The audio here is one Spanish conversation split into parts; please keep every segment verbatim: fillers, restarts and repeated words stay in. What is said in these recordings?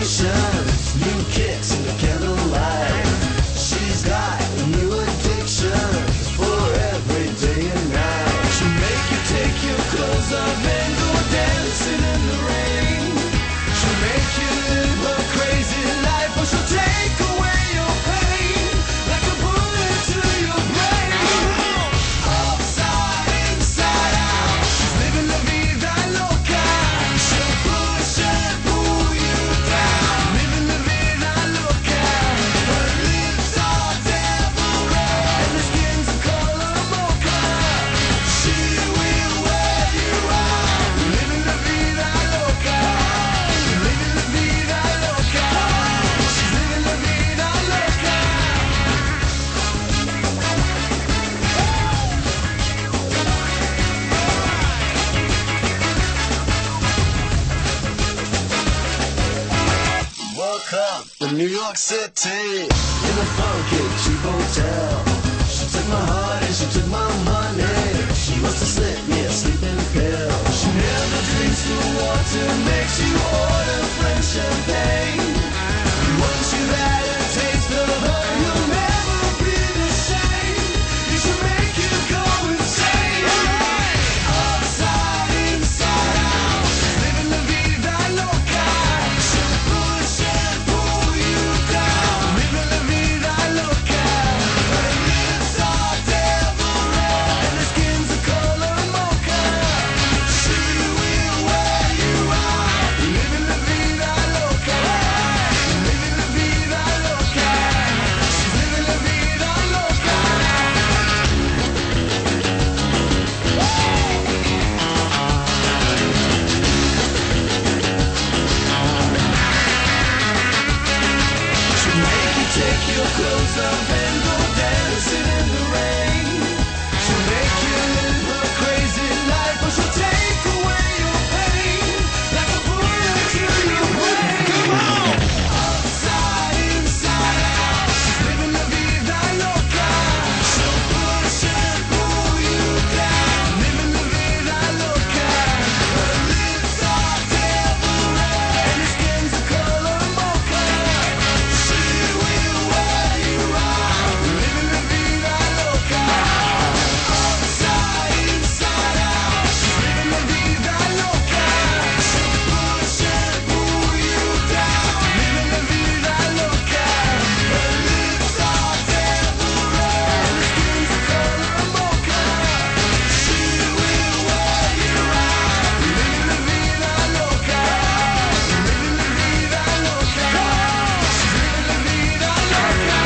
to New York City in a funky cheap hotel. She took my heart and she took my money. She must have slipped me a sleeping pill. She never drinks the water, makes you order French champagne. Once you've had a taste of her, you'll never be the same. You should make you go insane. Upside, inside out, living la vida loca. She'll push and pull you down, living la vida loca. Her lips are devil red and her skin's a color mocha. She will wear you out, living la vida loca. Living la vida loca. She's living la vida loca. She'll make you take your clothes off and go dancing in the rain. She'll make you live her crazy life, or she'll take away your pain like a bullet to your brain. Come on! Upside, inside out, she's living la vida loca. She'll push and pull you down, living la vida loca. Her lips are devil red and her skin's a color mocha. She will wear you out, living la vida loca. Upside, inside out, she's living la vida loca. She'll push and pull you down, living la vida loca. Her lips are devil red and her skin's a color mocha. She will wear you out, living la vida loca. Living la vida loca. She's living la vida loca.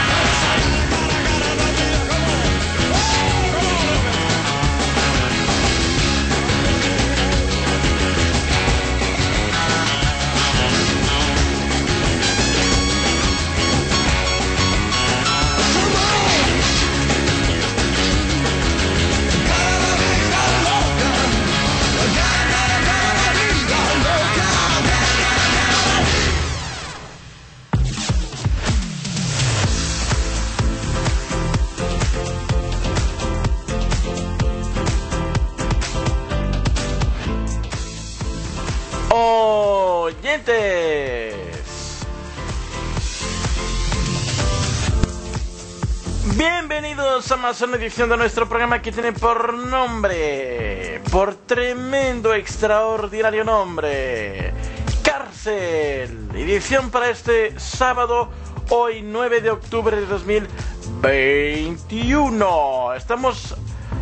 Oyentes, bienvenidos a más una edición de nuestro programa que tiene por nombre, por tremendo, extraordinario nombre, Cárcel. Edición para este sábado, hoy nueve de octubre de dos mil veintiuno. Estamos,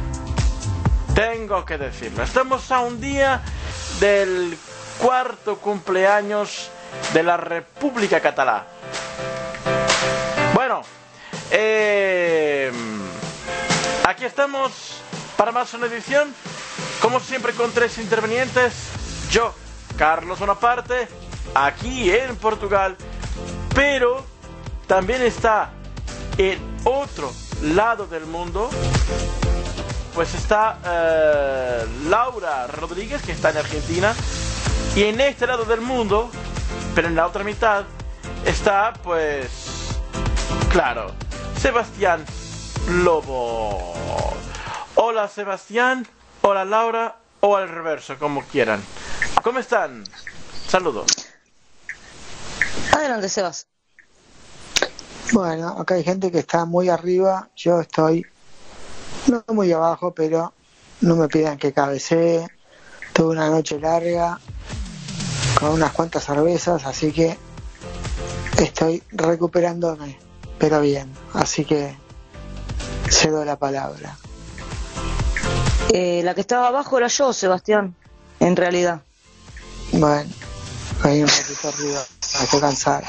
tengo que decirlo, estamos a un día del cuarto cumpleaños de la República Catalá. Bueno, eh, aquí estamos para más una edición, como siempre con tres intervenientes. Yo, Carlos Bonaparte, aquí en Portugal, pero también está en otro lado del mundo, pues está eh, Laura Rodríguez, que está en Argentina. Y en este lado del mundo, pero en la otra mitad, está, pues, claro, Sebastián Lobo. Hola Sebastián, hola Laura, o al reverso, como quieran. ¿Cómo están? Saludos. Adelante, Sebas. Bueno, acá hay gente que está muy arriba, yo estoy no muy abajo, pero no me pidan que cabecee. Tuve una noche larga con unas cuantas cervezas, así que estoy recuperándome, pero bien, así que cedo la palabra. Eh, la que estaba abajo era yo, Sebastián, en realidad. Bueno, ahí un poquito arriba, estoy cansado.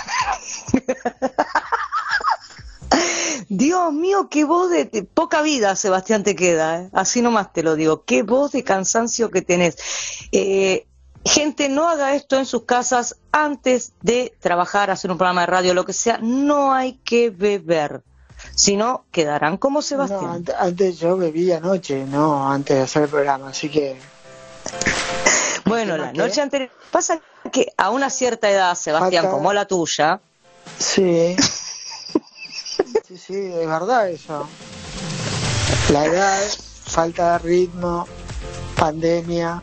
Dios mío, qué voz de, de poca vida, Sebastián, te queda, ¿eh? Así nomás te lo digo, qué voz de cansancio que tenés. Eh, gente, no haga esto en sus casas antes de trabajar, hacer un programa de radio, lo que sea, no hay que beber, si no quedarán como Sebastián. No, antes, antes yo bebí anoche, no antes de hacer el programa, así que... Bueno, la noche anterior, pasa que a una cierta edad, Sebastián, Falta... como la tuya... Sí... Sí, sí, es verdad eso. La edad, falta de ritmo, pandemia.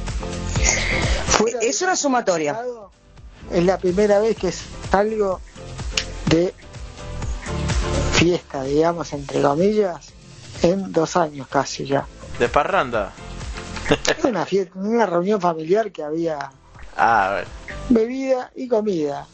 Fuera es una sumatoria. Mercado, es la primera vez que salgo de fiesta, digamos, entre comillas, en dos años casi ya. ¿De parranda? Una fiesta, una reunión familiar que había ah, a ver. bebida y comida.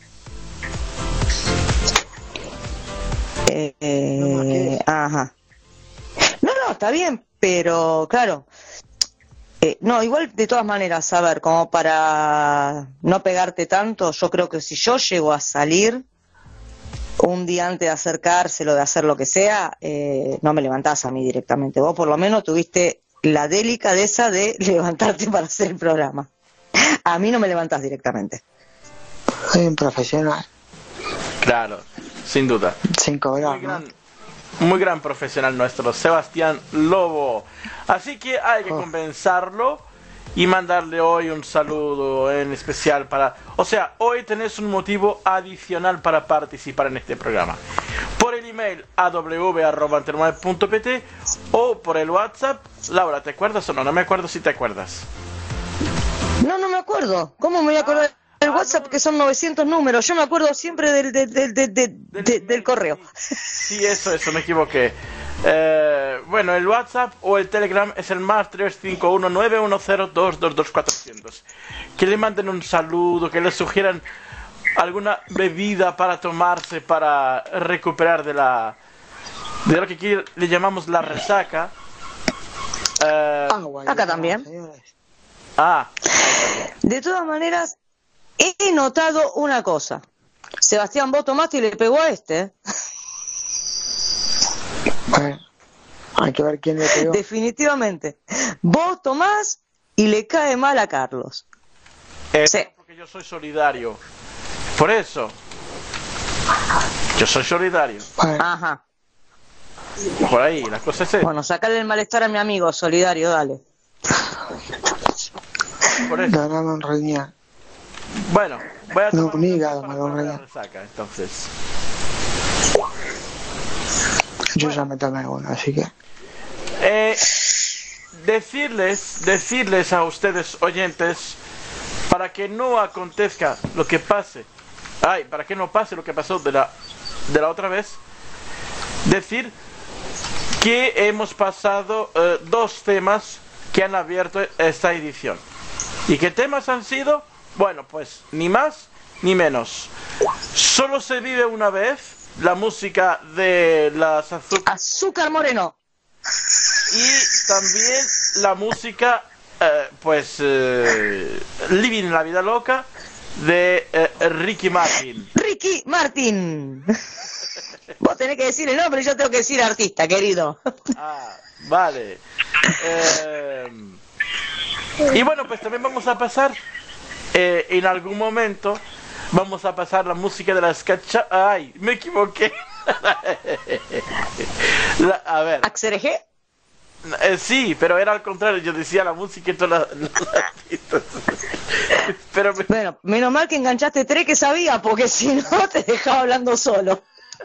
Eh, eh, ajá. No, no, está bien, pero claro. Eh, no, igual de todas maneras, a ver, como para no pegarte tanto, yo creo que si yo llego a salir un día antes de acercárselo, de hacer lo que sea, eh, no me levantás a mí directamente. Vos por lo menos tuviste la delicadeza de levantarte para hacer el programa. A mí no me levantás directamente. Soy un profesional. Claro, sin duda. Sin cobrar, muy gran, ¿no? Muy gran profesional nuestro, Sebastián Lobo. Así que hay que oh. compensarlo y mandarle hoy un saludo en especial para... O sea, hoy tenés un motivo adicional para participar en este programa. Por el email a w arroba antena nueve punto p t o por el WhatsApp. Laura, ¿te acuerdas o no? No me acuerdo si te acuerdas. No, no me acuerdo. ¿Cómo me voy a acordar del ah, WhatsApp no, que son novecientos números? Yo me acuerdo siempre del, del, del, del, del, del, del correo. Sí, eso, eso, me equivoqué. Eh, bueno, el WhatsApp o el Telegram es el más tres cinco uno nueve uno cero dos dos dos cuatrocientos. Que le manden un saludo, que le sugieran alguna bebida para tomarse para recuperar de la de lo que aquí le llamamos la resaca. Eh, ah, bueno, acá también. Ah. De todas maneras, he notado una cosa. Sebastián, vos tomaste y le pegó a este, ¿eh? Bueno, hay que ver quién le pegó. Definitivamente. Vos tomás y le cae mal a Carlos. Es sí. Porque yo soy solidario. Por eso. Yo soy solidario. Bueno. Ajá. Por ahí, la cosa es esa. Bueno, sacarle el malestar a mi amigo, solidario, dale. Por eso. Ganame un riñón. Bueno, voy a tomar no, un hígado, me lo la resaca, entonces. Yo bueno. ya me tomé uno, así que... Eh, decirles, decirles a ustedes oyentes, para que no acontezca lo que pase, ay, para que no pase lo que pasó de la, de la otra vez, decir que hemos pasado eh, dos temas que han abierto esta edición. ¿Y qué temas han sido? Bueno, pues ni más ni menos. Solo se vive una vez. La música de las azúcar... Azúcar Moreno. Y también la música, eh, pues, eh, Living la Vida Loca de eh, Ricky Martin. Ricky Martin. Vos tenés que decir el nombre y yo tengo que decir artista, querido. Ah, vale. Eh, y bueno, pues también vamos a pasar, eh, en algún momento... Vamos a pasar la música de las cacha... ¡Ay! Me equivoqué. la, a ver. ¿Axereje? Eh, sí, pero era al contrario. Yo decía la música y todas las... las pero me... Bueno, menos mal que enganchaste tres que sabía, porque si no te dejaba hablando solo.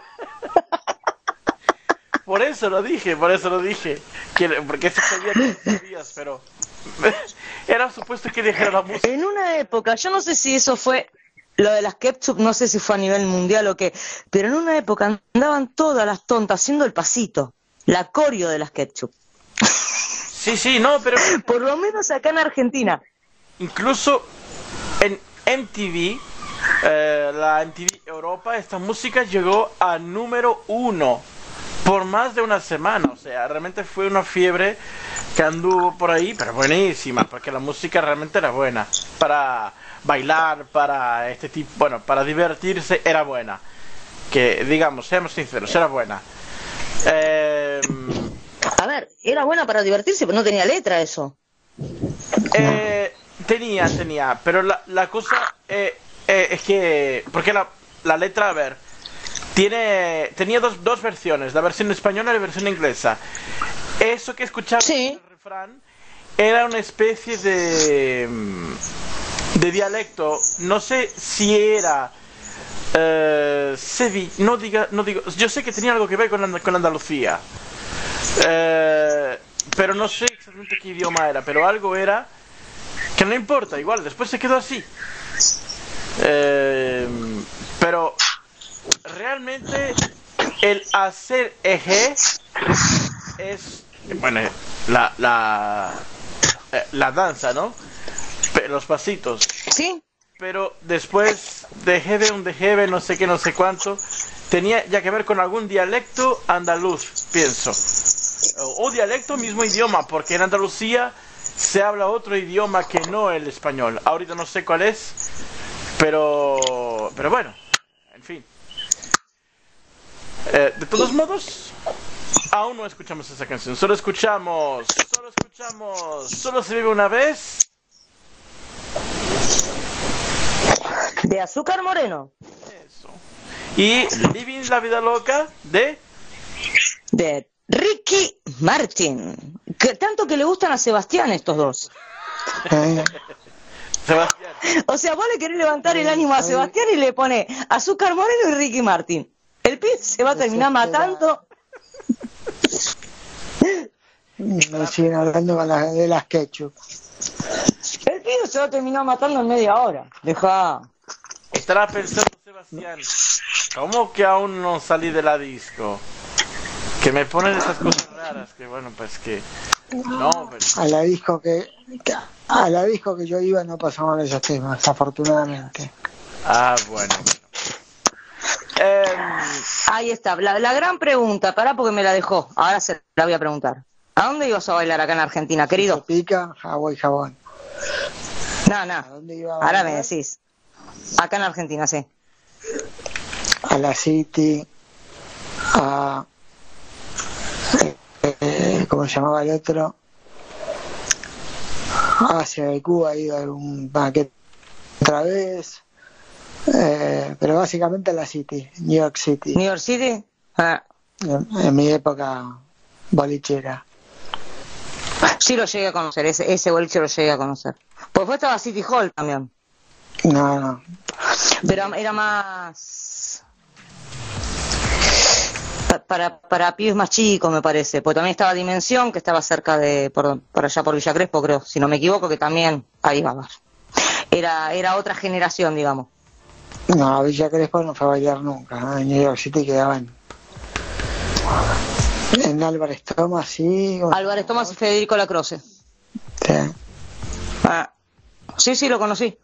Por eso lo dije, por eso lo dije. Que, porque eso sabía que sabías, pero... Era supuesto que dijera la música. En una época, yo no sé si eso fue... lo de las ketchup, no sé si fue a nivel mundial o qué, pero en una época andaban todas las tontas haciendo el pasito, la coreo de las ketchup. Sí, sí, no, pero... Por lo menos acá en Argentina. Incluso en M T V, eh, la M T V Europa, esta música llegó a número uno por más de una semana. O sea, realmente fue una fiebre que anduvo por ahí, pero buenísima, porque la música realmente era buena. Para bailar, para este tipo, bueno, para divertirse era buena. Que, digamos, seamos sinceros, era buena. Eh, A ver, era buena para divertirse, pero no tenía letra eso. eh, tenía, tenía, pero la, la cosa eh, eh, es que, porque la, la letra, a ver, tiene tenía dos, dos versiones, la versión española y la versión inglesa. Eso que escuchaba Sí. en el refrán era una especie de de dialecto, no sé si era eh, Sevi, no diga, no digo, yo sé que tenía algo que ver con, And- con Andalucía, eh, pero no sé exactamente qué idioma era, pero algo era que no importa, igual, después se quedó así. Eh, pero realmente el hacer eje es, bueno, la la eh, la danza, ¿no? Pe- Los pasitos. ¿Sí? Pero después de Jeve, un de Jeve, no sé qué, no sé cuánto, tenía ya que ver con algún dialecto andaluz, pienso. O, o dialecto, mismo idioma, porque en Andalucía se habla otro idioma que no el español. Ahorita no sé cuál es, pero, pero bueno, en fin. Eh, de todos modos, aún no escuchamos esa canción. Solo escuchamos, solo escuchamos, solo se vive una vez. De Azúcar Moreno. Eso. Y Living la vida loca de... De Ricky Martin. Que tanto que le gustan a Sebastián estos dos. Eh, Sebastián. O sea, vos le querés levantar el ánimo a Sebastián y le pone Azúcar Moreno y Ricky Martin. El pibe se va a terminar matando. me siguen hablando con la- de las ketchup. El pibe se va a terminar matando en media hora. Deja. Estará pensando Sebastián, ¿cómo que aún no salí de la disco? Que me ponen esas cosas raras, que bueno, pues que... No, pero... A la disco que, que- a la disco que yo iba no pasaban esos temas, afortunadamente. Ah, bueno, bueno. Eh, Ahí está. La, la gran pregunta. Pará porque me la dejó. Ahora se la voy a preguntar. ¿A dónde ibas a bailar acá en Argentina, Se querido? pica, agua y jabón. No, ¿A no. dónde iba a Ahora me bailar? decís. Acá en Argentina, sí. A la City, a... eh, ¿cómo se llamaba el otro? Hacia de Cuba he ido a un banquete otra vez, eh, pero básicamente a la City, New York City, New York City. Ah, en, en mi época bolichera. sí lo llegué a conocer. Ese, ese boliche lo llegué a conocer. Pues fue estaba City Hall también. No, no, Pero era más... pa- Para, para pibes más chicos, me parece. Porque también estaba Dimensión, que estaba cerca de... Por, por allá por Villa Crespo, creo. Si no me equivoco, que también... Ahí va. Era, era otra generación, digamos. no, Villa Crespo no fue a bailar nunca, ¿no? En New York City quedaban en Álvarez Thomas, sí. ¿cómo se Álvarez llama? Tomás y Federico Lacroce. Sí. Ah, sí, sí, lo conocí.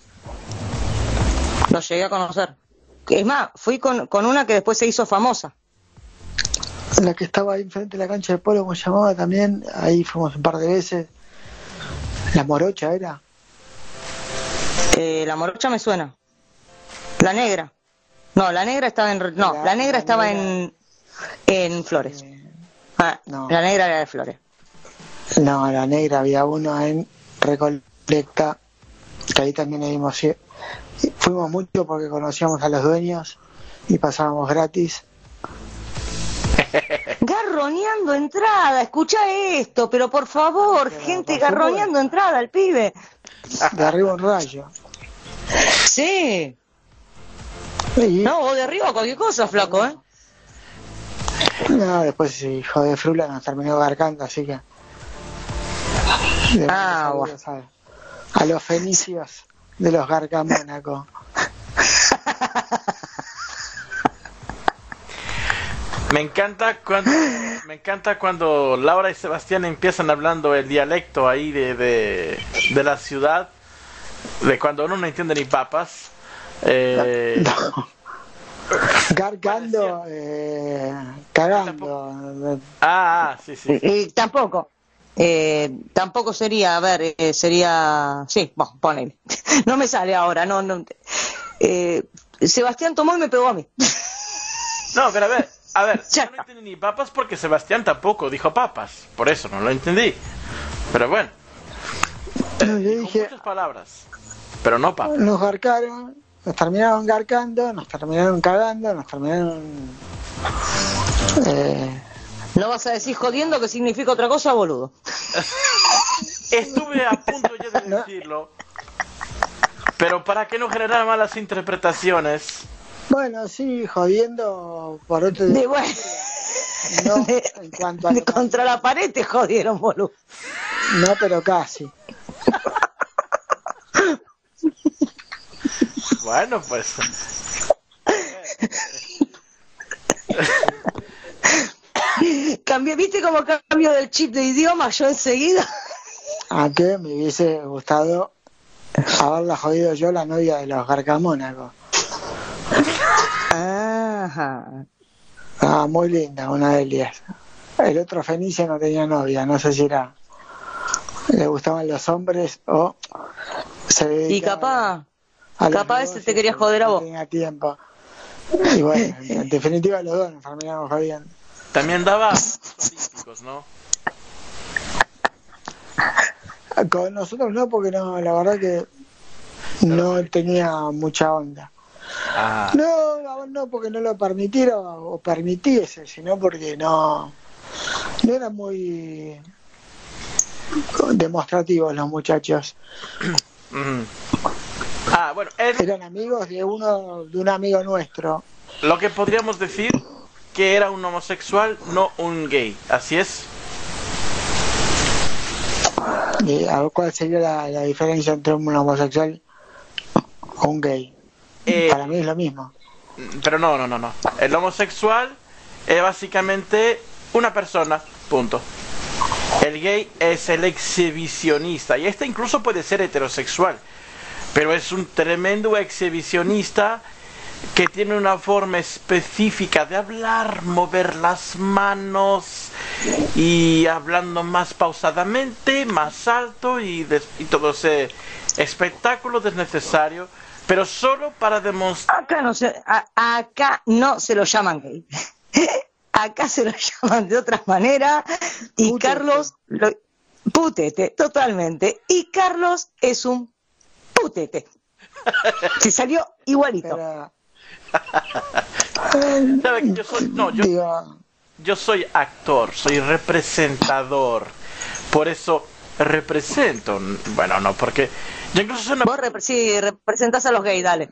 Lo llegué a conocer. Es más, fui con, con una que después se hizo famosa. La que estaba ahí enfrente de la cancha de polo, como se llamaba también, ahí fuimos un par de veces. La Morocha era. Eh, la morocha me suena. La negra. No, la negra estaba en... No, La- la negra la estaba negra- en... En Flores. Eh, Ah, no. la negra era de Flores. no, la negra, había uno en Recoleta, que ahí también íbamos. sí. Fuimos mucho porque conocíamos a los dueños y pasábamos gratis. Garroneando entrada, escucha esto, pero por favor, Pero, gente, por garroneando entrada al pibe. De arriba un rayo. Sí. Y, No, o de arriba cualquier cosa, flaco, ¿eh? no, después ese hijo de Frula nos terminó garcando, así que. Ah, Saludos a, a los fenicios de los Garcas Mónaco. Me encanta cuando me encanta cuando Laura y Sebastián empiezan hablando el dialecto ahí de, de, de la ciudad, de cuando uno no entiende ni papas. Eh, No. Garcando, eh, cagando. Ah, ah, sí, sí. sí. Y tampoco. Eh, tampoco sería, a ver, eh, sería. Sí, bueno, ponele. No me sale ahora, no. no eh, Sebastián tomó y me pegó a mí. No, pero a ver, a ver, Ya yo no entendí ni papas porque Sebastián tampoco dijo papas, por eso no lo entendí. Pero bueno, No, yo dijo dije, muchas palabras, pero no papas. nos garcaron, nos terminaron garcando, nos terminaron cagando, nos terminaron. Eh, No vas a decir jodiendo que significa otra cosa, boludo. Estuve a punto ya de decirlo, pero para que no generara malas interpretaciones. bueno, sí, jodiendo por otro De, bueno, No, de- en cuanto a de lo que- contra la pared te jodieron, boludo. No, pero casi. Bueno, pues. Cambié, ¿viste cómo cambio del chip de idioma? Yo enseguida. ¿A qué me hubiese gustado haberla jodido yo, la novia de los garcamónacos? Ajá. Ah, muy linda, una de ellas. El otro Fenicia no tenía novia, no sé si era. Le gustaban los hombres o se Y dedicaba capaz, a los capaz ese negocios te quería y joder a no vos. tenía tiempo. Y bueno, en definitiva los dos nos terminamos jodiendo. También daba olímpicos, ¿no? Con nosotros no, porque no, la verdad que no tenía mucha onda. Ah, No, a vos no porque no lo permitieron o permitiese, sino porque no, no eran muy demostrativos los muchachos. ujú. Ah, bueno, es Eran amigos de uno, de un amigo nuestro. lo que podríamos decir que era un homosexual, no un gay. Así es. Y a ver cuál sería la, la diferencia entre un homosexual o un gay. Eh, Para mí es lo mismo. Pero no, no, no, no. El homosexual es básicamente una persona, punto. El gay es el exhibicionista. Y este incluso puede ser heterosexual. Pero es un tremendo exhibicionista que tiene una forma específica de hablar, mover las manos y hablando más pausadamente, más alto y, des- y todo ese espectáculo desnecesario, pero solo para demostrar. Acá no se, a- acá no se lo llaman gay. Acá se lo llaman de otra manera. Y Putete. Carlos, lo, putete, totalmente. Y Carlos es un putete. Se salió igualito. Pero, ¿Sabe que yo soy? No, yo, digo, yo soy actor, soy representador. Por eso represento. Bueno, no, porque yo incluso soy una. Vos repre- sí, representás a los gays, dale.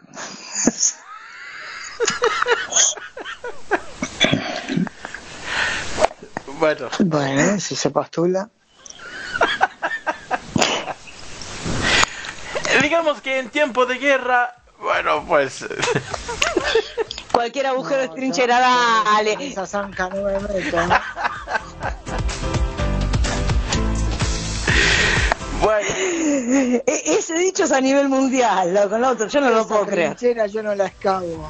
Bueno, bueno, si se postula. digamos que en tiempo de guerra, bueno, pues. Cualquier agujero No, de trinchera, dale. En esa zanja no me meto, ¿no? Bueno, E- ese dicho es a nivel mundial, loco, el otro, yo no lo Esa puedo creer. trinchera yo no la escabo.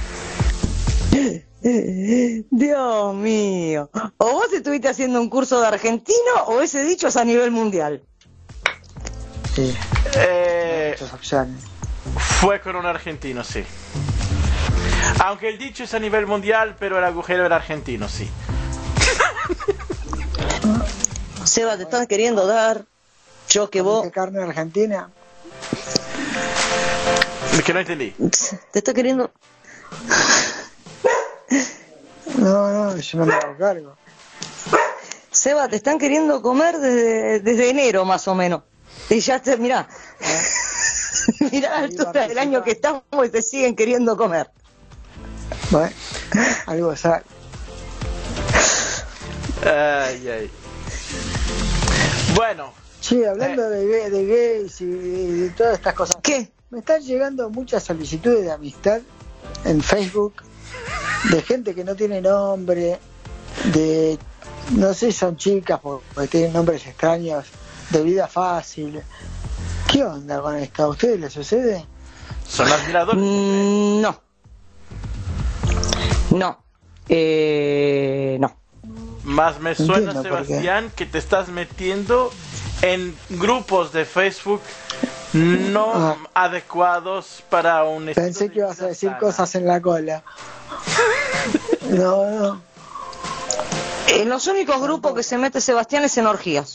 Dios mío. O vos estuviste haciendo un curso de argentino o ese dicho es a nivel mundial. Sí, eh, muchas opciones. fue con un argentino, sí. Aunque el dicho es a nivel mundial, pero el agujero era argentino, sí. Seba, te están queriendo dar. Yo que vos. ¿Comiste carne argentina? Que no entendí. Te está queriendo. No, no, yo no me hago cargo. Seba, te están queriendo comer desde, desde enero más o menos. Y ya te, mirá. Mirá la altura del año que estamos y te siguen queriendo comer. Bueno, algo sale. Ay, ay. Bueno, Sí, hablando de, gay- de gays y de, de todas estas cosas. ¿Qué? Me están llegando muchas solicitudes de amistad en Facebook de gente que no tiene nombre, de, no sé, son chicas porque tienen nombres extraños, de vida fácil. ¿Qué onda con esto? ¿A ustedes les sucede? ¿Son admiradores? Mm, no. No. Eh, no. Más me suena, Entiendo por qué. Sebastián, que te estás metiendo en grupos de Facebook no Ah. adecuados para un estilo Pensé de que ibas a vida decir sana. cosas en la cola. No, no. En los únicos grupos que se mete Sebastián es en orgías.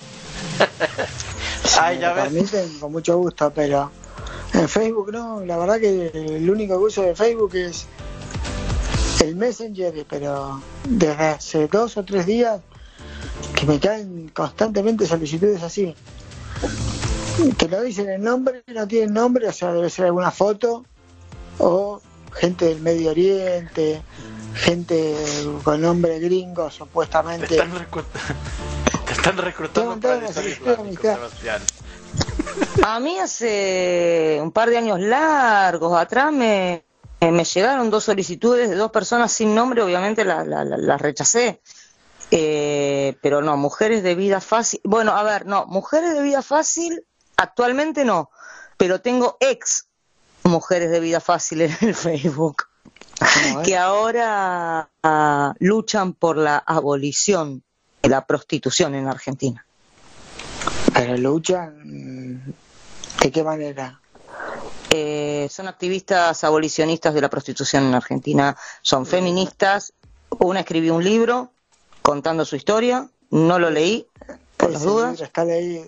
Ay, Me ya lo ves. permiten con mucho gusto, pero en Facebook no. La verdad que el único uso de Facebook es el Messenger, pero desde hace dos o tres días que me caen constantemente solicitudes así. Que no dicen el nombre, no tienen nombre, o sea, debe ser alguna foto, o gente del Medio Oriente, gente con nombre gringo, Te supuestamente. están, reclut- te están reclutando Tengo para el todas las Estado historias, Islámico, amistad. Sebastián. A mí hace un par de años largos atrás me, me llegaron dos solicitudes de dos personas sin nombre, obviamente las la, la, las rechacé. Eh, pero no, mujeres de vida fácil. Bueno, a ver, no, mujeres de vida fácil actualmente no, pero tengo ex mujeres de vida fácil en el Facebook ¿Cómo es? que ahora ah, luchan por la abolición de la prostitución en Argentina. Pero luchan, ¿de qué manera? Eh, son activistas abolicionistas de la prostitución en Argentina, son feministas. Una escribió un libro contando su historia, no lo leí por las Ese dudas. libro está leído.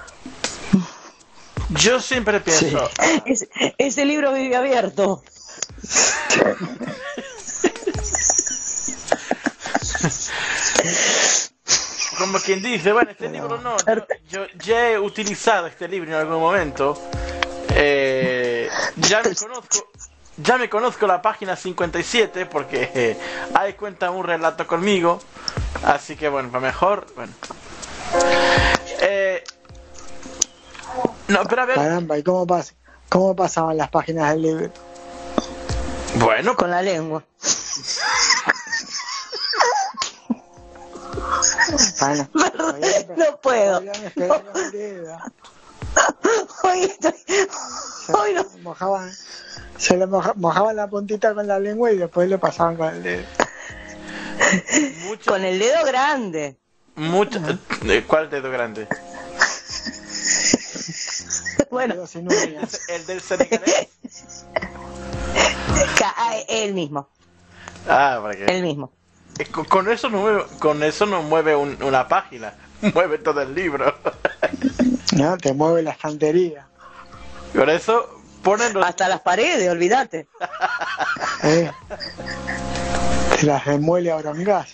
Yo siempre pienso, Ese, ese libro vive abierto. como quien dice, bueno, este libro no, yo, yo ya he utilizado este libro en algún momento. Eh, ya me conozco, ya me conozco la página cincuenta y siete porque eh, ahí cuenta un relato conmigo, así que bueno, para mejor, bueno. Eh, no, pero a ver, Caramba, ¿y cómo, pas cómo pasaban las páginas del libro? bueno, Con la lengua. Bueno, Perdón, no puedo. todavía me esperaba el dedo. Hoy estoy... Se Hoy no. mojaban, se le moja, mojaban la puntita con la lengua y después le pasaban con el dedo. mucho, Con el dedo grande. mucho, eh, ¿cuál dedo grande? Bueno, Dedo sin uñas. El del senegalés. ca- ah, él mismo, Ah, para qué. él mismo. Eh, Con, con eso no mueve, con eso no mueve un- una página, mueve todo el libro. No, te mueve la estantería. Por eso ponen los... Hasta las paredes, olvídate. ¿eh? Te las remuele a brongas.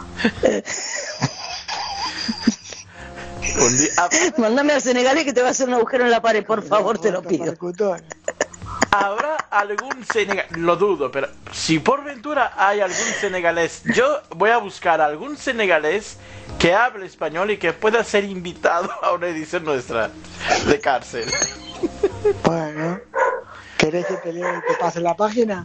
un día- ah, Mándame al senegalés que te va a hacer un agujero en la pared, por favor, te lo pido. ¿Habrá algún senegalés? Lo dudo, pero si por ventura hay algún senegalés, yo voy a buscar algún senegalés que hable español y que pueda ser invitado a una edición nuestra de cárcel. Bueno, ¿querés que te lea y te pase la página?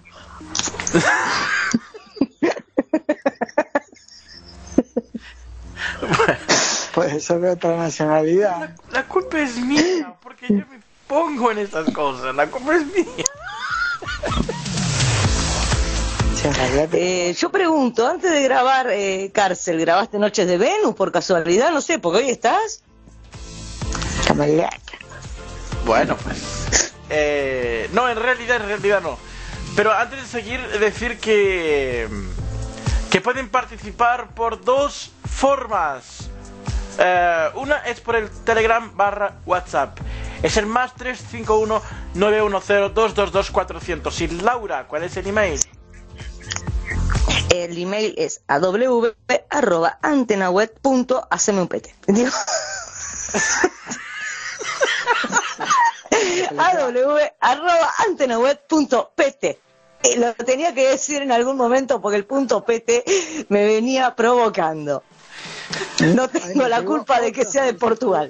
Puede ser de otra nacionalidad. La culpa es mía, porque yo me pongo en estas cosas, la culpa es mía. Si en realidad te- Eh, yo pregunto, antes de grabar eh, Cárcel, ¿grabaste Noches de Venus por casualidad? No sé, porque hoy estás... Bueno, pues. Eh, no, en realidad, en realidad no. Pero antes de seguir, decir que. que pueden participar por dos formas. Eh, una es por el Telegram barra WhatsApp. Es el más tres cinco uno nueve uno cero dos dos dos cuatro cero cero. Y Laura, ¿cuál es el email? El email es a w arroba antenaweb punto haceme un pete. Digo... a w arroba antenaweb punto pt. Eh, Lo tenía que decir en algún momento porque el punto pt me venía provocando. No tengo la culpa de que sea de Portugal.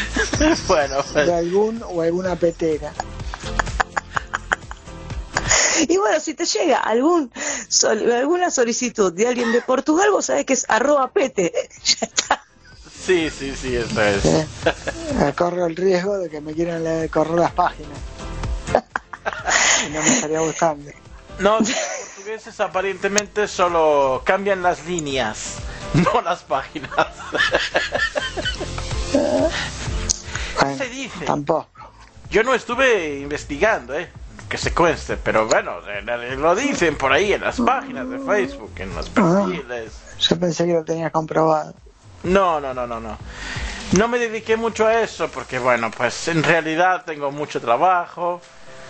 Bueno, de pues. algún o alguna petera. Y bueno, si te llega algún sol- alguna solicitud de alguien de Portugal, vos sabés que es arroba pete. Ya está. Sí, sí, sí, eso es. Eh, eh, corro el riesgo de que me quieran leer, correr las páginas. Y no me estaría gustando. No, los portugueses aparentemente solo cambian las líneas, no las páginas. Bueno, Se dice. tampoco. Yo no estuve investigando, eh, que se conste, pero bueno, eh, lo dicen por ahí en las páginas de Facebook, en los perfiles. Yo pensé que lo tenías comprobado. No, no, no, no, no. No me dediqué mucho a eso porque, bueno, pues en realidad tengo mucho trabajo.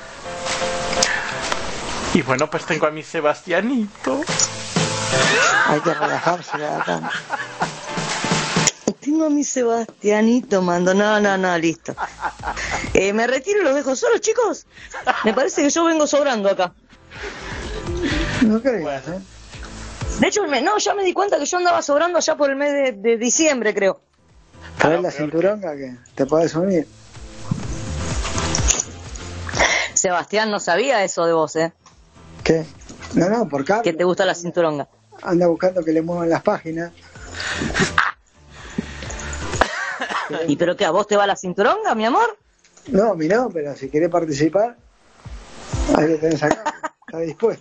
Y bueno, pues tengo a mi Sebastianito. Hay que relajarse la verdad. Tengo a mi Sebastianito, mando. No, no, no, listo. Eh, me retiro y los dejo solos, chicos. Me parece que yo vengo sobrando acá. No creas, ¿eh? De hecho, me- no, ya me di cuenta que yo andaba sobrando allá por el mes de, de diciembre, creo. ¿Traes la cinturonga que te podés unir? Sebastián no sabía eso de vos, ¿eh? ¿Qué? No, no, por Carlos. Que te gusta la cinturonga. Anda buscando que le muevan las páginas. ¿Y pero qué, a vos te va la cinturonga, mi amor? No, mi no, pero si querés participar, ahí lo tenés acá. Está dispuesto.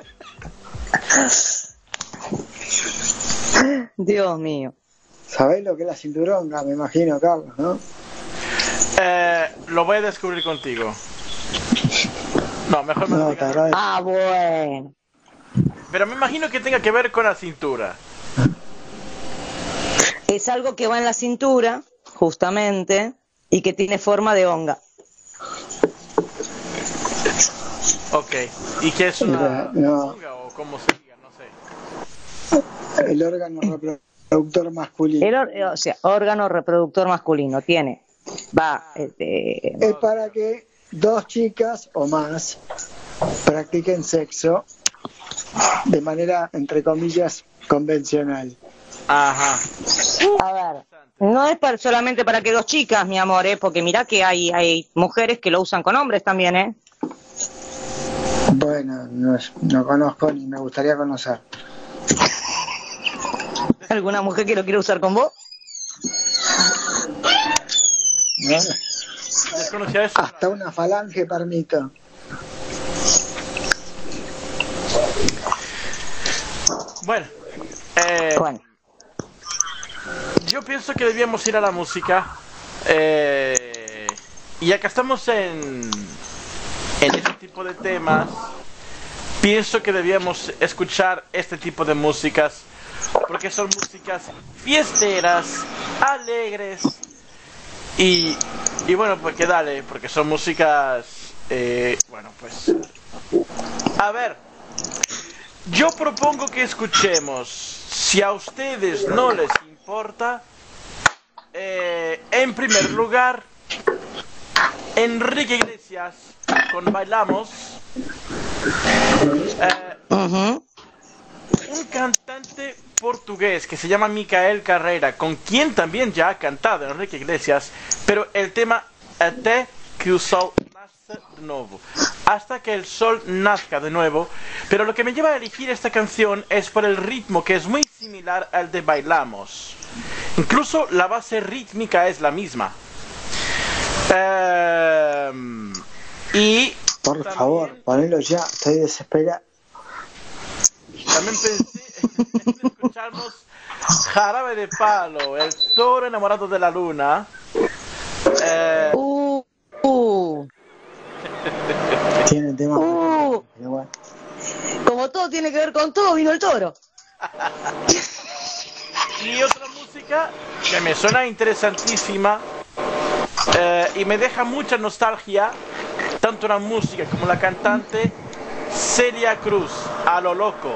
Dios mío. ¿Sabés lo que es la cinturonga? Me imagino, Carlos, ¿no? Eh, lo voy a descubrir contigo. No, mejor me lo No, te digas. agradezco. Ah, bueno. Pero me imagino que tenga que ver con la cintura. Es algo que va en la cintura, justamente, y que tiene forma de onga. Ok. ¿Y qué es una No. zunga o cómo se diga? No sé. El órgano reproductor masculino. El or- o sea, órgano reproductor masculino tiene, va, este, Es para que dos chicas o más practiquen sexo de manera, entre comillas, convencional. Ajá. a ver, no es para- solamente para que dos chicas, mi amor, ¿eh? Porque mirá que hay, hay mujeres que lo usan con hombres también, ¿eh? Bueno, no, es- no conozco ni me gustaría conocer. ¿Alguna mujer que lo quiere usar con vos? ¿No? Desconocía eso. Hasta una falange permito. Bueno. Eh, Bueno, Yo pienso que debíamos ir a la música. Eh, y acá estamos en, en este tipo de temas. Pienso que debíamos escuchar este tipo de músicas. Porque son músicas fiesteras, alegres. Y, y bueno, pues que dale. Porque son músicas... eh, bueno, pues... A ver. Yo propongo que escuchemos, si a ustedes no les importa, eh, en primer lugar, Enrique Iglesias con Bailamos, eh, ujú. un cantante portugués que se llama Micael Carreira, con quien también ya ha cantado Enrique Iglesias, pero el tema Até que o Sol Nasça de Novo, hasta que el sol nazca de nuevo. Pero lo que me lleva a elegir esta canción es por el ritmo, que es muy similar al de Bailamos. Incluso la base rítmica es la misma. Eh, y Por también- favor, ponelo ya, estoy desesperado. También pensé en escucharnos Jarabe de Palo, el toro enamorado de la luna. Eh, Uh, uh, Tiene temas. uh. Pero bueno. Como todo tiene que ver con todo, vino el toro. y otra música que me suena interesantísima eh, y me deja mucha nostalgia, tanto la música como la cantante, Celia Cruz, A lo loco.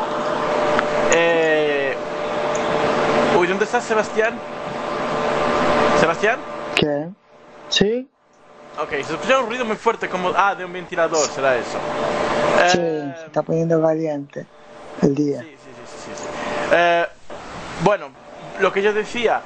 Eh, uy, ¿dónde está Sebastián? ¿Sebastián? ¿Qué? ¿Sí? Ok, se escucha un ruido muy fuerte como... Ah, de un ventilador, será eso. Sí, Eh, se está poniendo caliente el día. Sí, sí, sí, sí, sí, sí. Eh, bueno, lo que yo decía,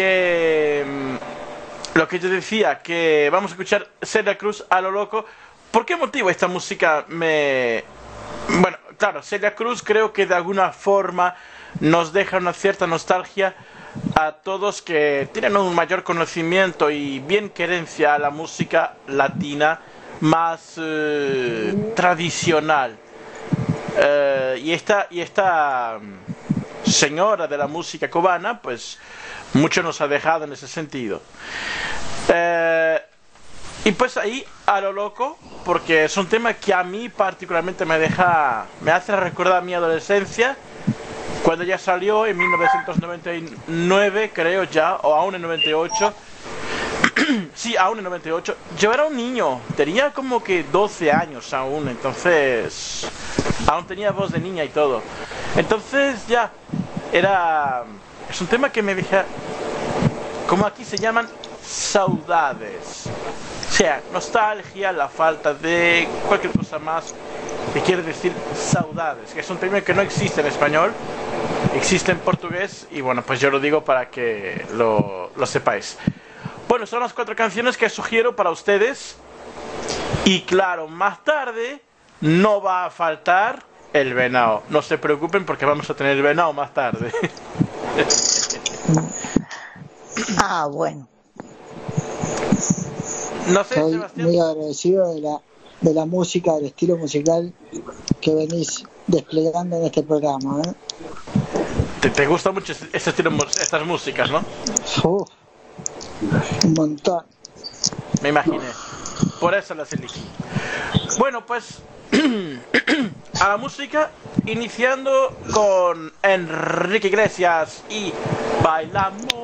que... mm, Lo que yo decía, que vamos a escuchar Celia Cruz, A lo loco, ¿por qué motivo esta música me... Bueno, claro, Celia Cruz creo que de alguna forma nos deja una cierta nostalgia a todos que tienen un mayor conocimiento y bien querencia a la música latina más eh, tradicional. Eh, y esta, y esta señora de la música cubana, pues mucho nos ha dejado en ese sentido. Eh, y pues ahí a lo loco, porque es un tema que a mí particularmente me deja, me hace recordar mi adolescencia, cuando ya salió en mil novecientos noventa y nueve, creo ya, o aún en noventa y ocho. Sí, aún en noventa y ocho. Yo era un niño, tenía como que doce años aún, entonces aún tenía voz de niña y todo. Entonces ya era, es un tema que me deja, como aquí se llaman, saudades. O sea, nostalgia, la falta de cualquier cosa más que quiere decir saudades, que es un término que no existe en español, existe en portugués, y bueno, pues yo lo digo para que lo, lo sepáis. Bueno, son las cuatro canciones que sugiero para ustedes, y claro, más tarde no va a faltar el venao. No se preocupen porque vamos a tener el venao más tarde. Ah, bueno. No sé, Estoy Sebastián. muy agradecido de la, de la música, del estilo musical que venís desplegando en este programa, ¿eh? Te, te gusta mucho este estilo, estas músicas, ¿no? Uf, un montón. Me imaginé. Por eso las elegí. Bueno, pues a la música, iniciando con Enrique Iglesias y Bailamos.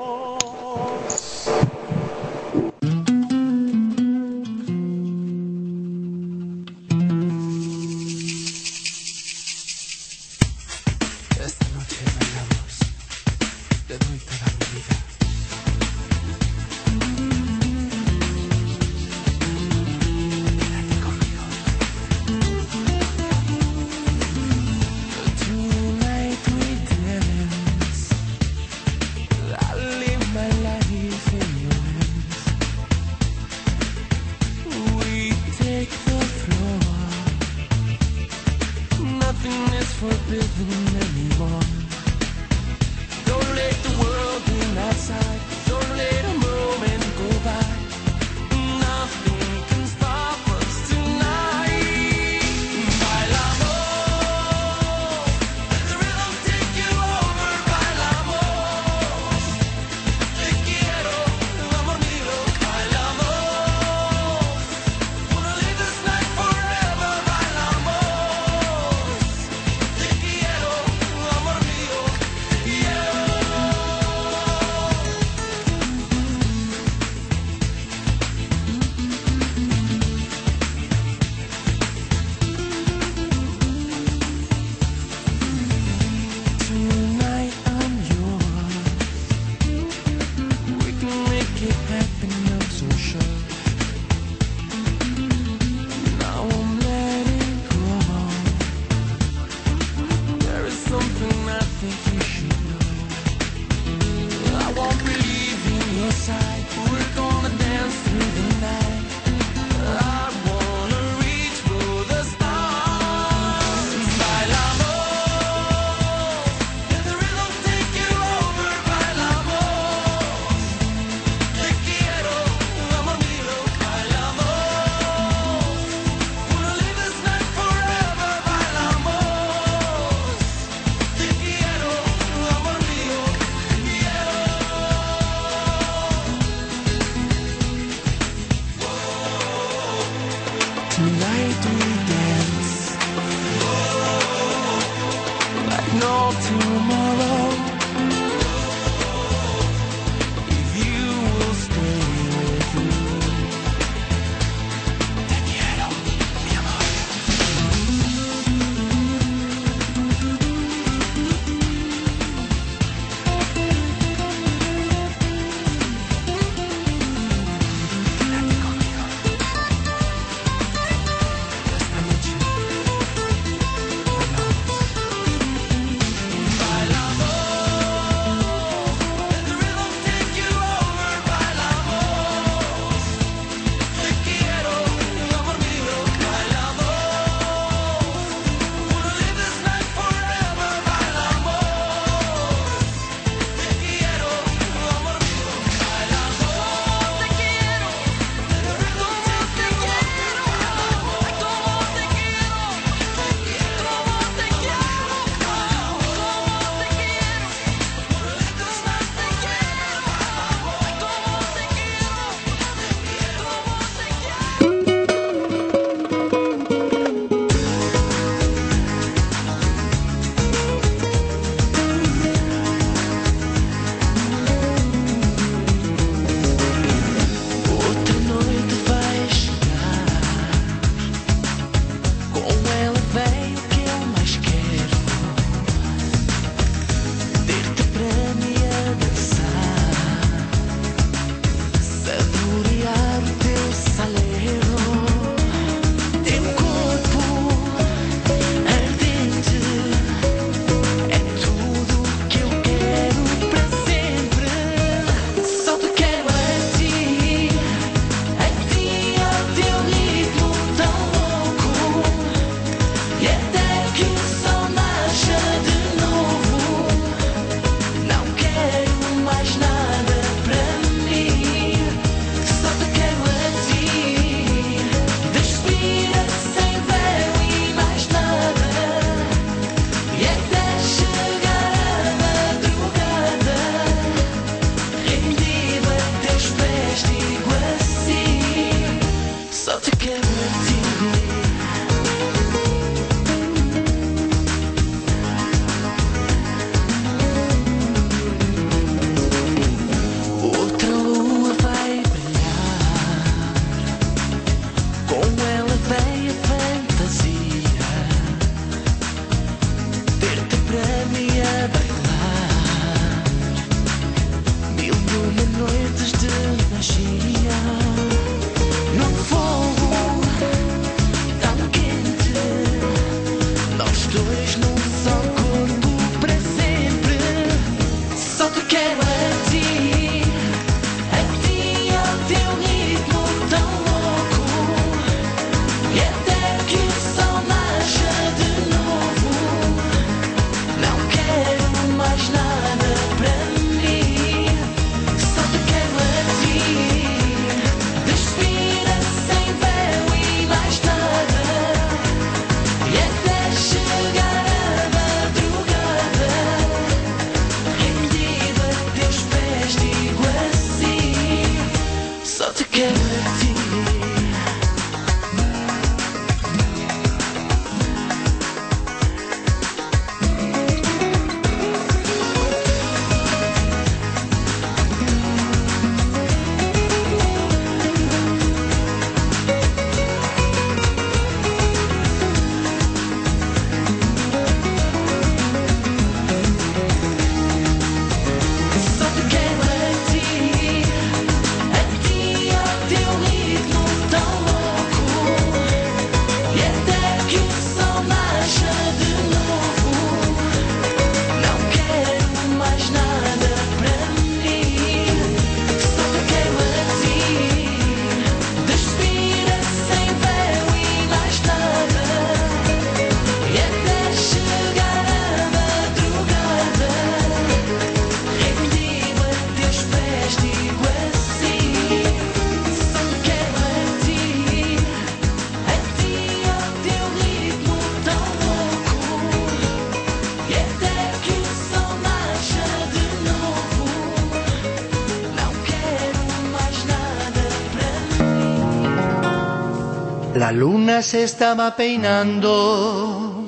La luna se estaba peinando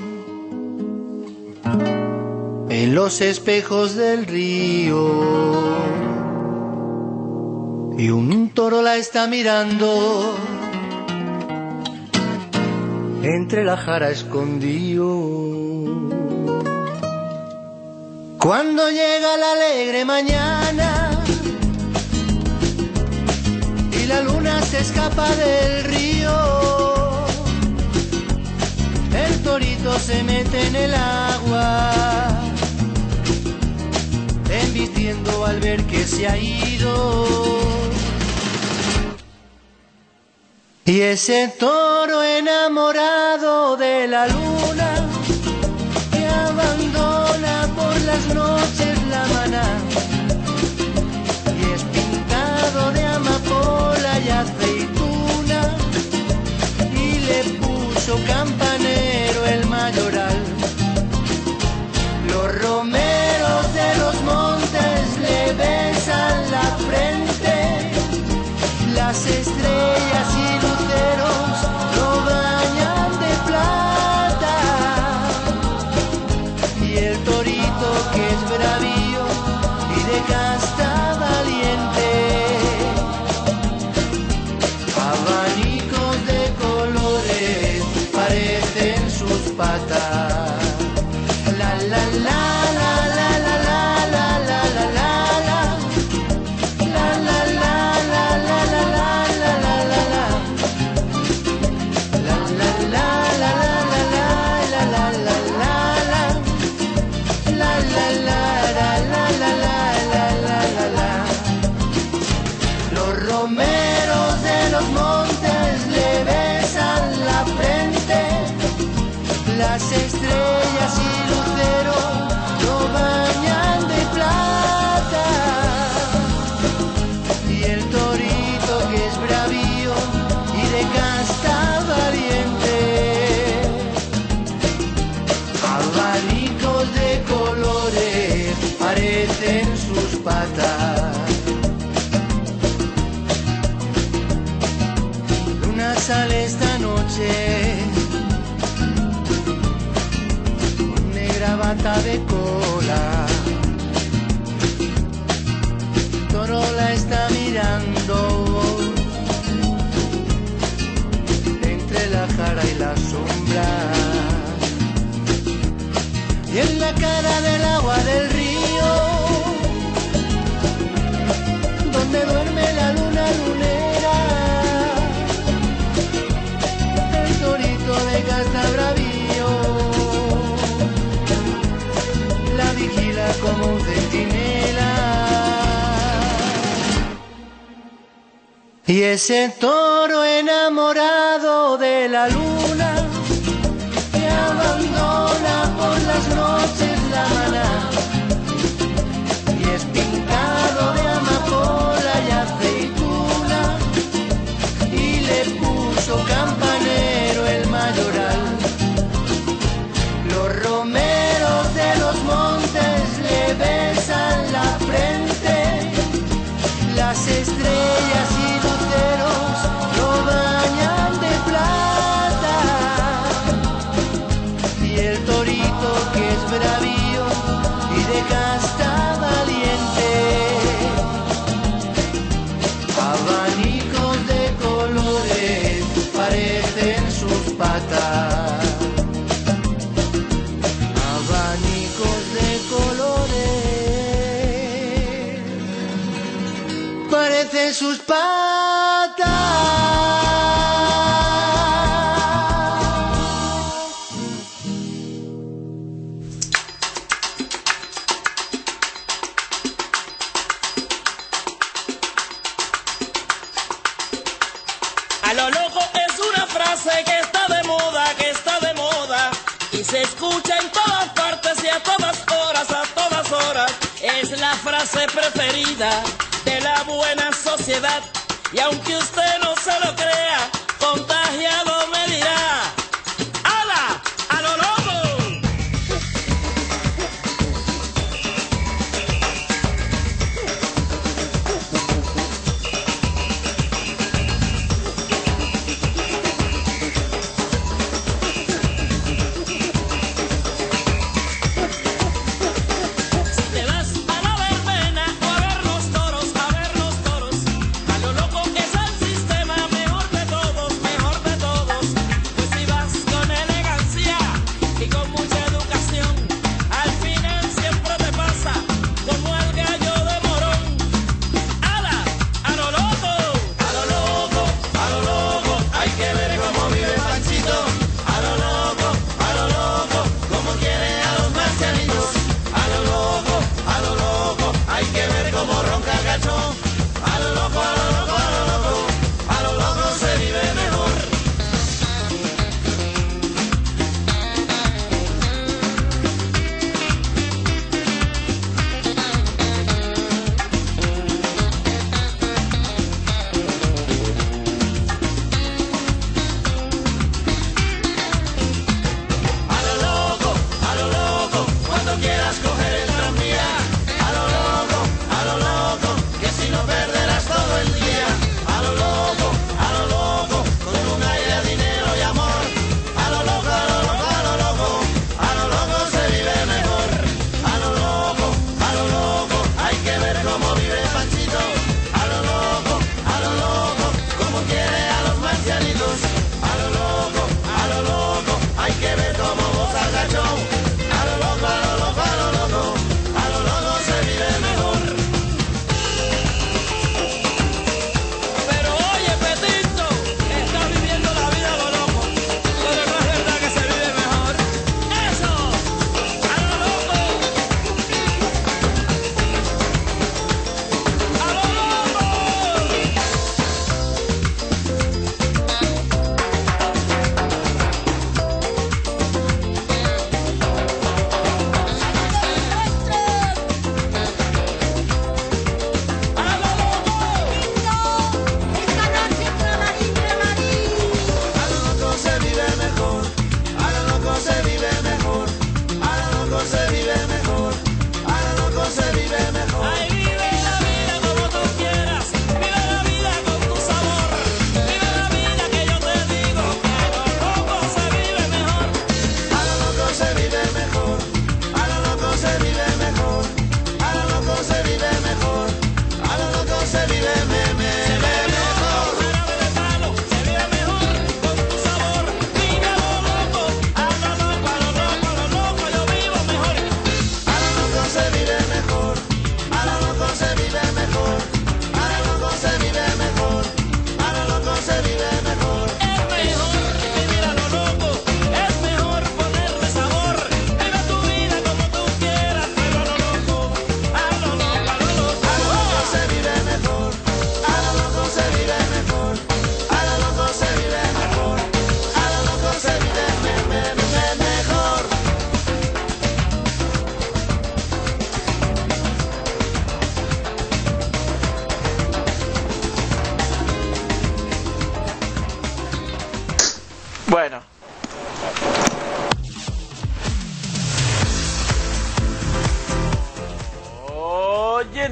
en los espejos del río y un toro la está mirando entre la jara escondido. Cuando llega la alegre mañana y la luna se escapa del río, el torito se mete en el agua, embistiendo al ver que se ha ido. Y ese toro enamorado de la luna que abandona por las noches la maná y es pintado de amapola y aceituna y le puso campanero el mayoral. Los romeros de los montes le besan la frente, las estrellas y luceros lo bañan de plata y el torito que es bravío y de casta valiente, abanicos de colores parecen sus patas. La la la la la la la la la la la la la la la la las estrellas y luceros lo bañan de plata y el torito que es bravío y de casta valiente, abanicos de colores parecen sus patas. Luna sale esta noche, bata de cola, toro la está mirando entre la jara y la sombra y en la cara del agua del río donde duerme la luna lunera, el torito de casta bravío vigila como un centinela. Y ese toro enamorado de la luna que abandona por las noches la maná y es pintado de amapola y aceituna y le puso campanero el mayoral. Los romeros de los montes le besan la frente, las estrellas y luceros lo bañan de plata y el torito que es bravío y de casta valiente, abanicos de colores parecen sus patas. Parecen sus patas. A lo loco es una frase que está de moda, que está de moda y se escucha en todas partes y a todas horas, a todas horas. Es la frase preferida de la buena sociedad y aunque usted no se lo crea, contagiado me dirá: ¡hala! ¡A lo loco!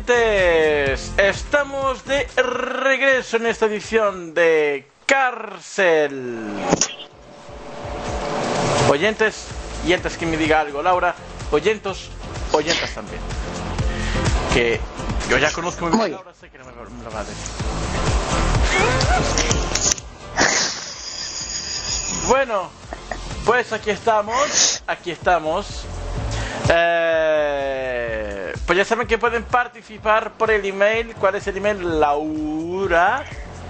oyentes, estamos de regreso en esta edición de Cárcel. Oyentes, oyentes que me diga algo, Laura, oyentos, oyentas también. Que yo ya conozco muy bien a Laura, sé que no me, me lo va a decir. Bueno, pues aquí estamos, aquí estamos. Eh, pues ya saben que pueden participar por el email. ¿Cuál es el email, Laura?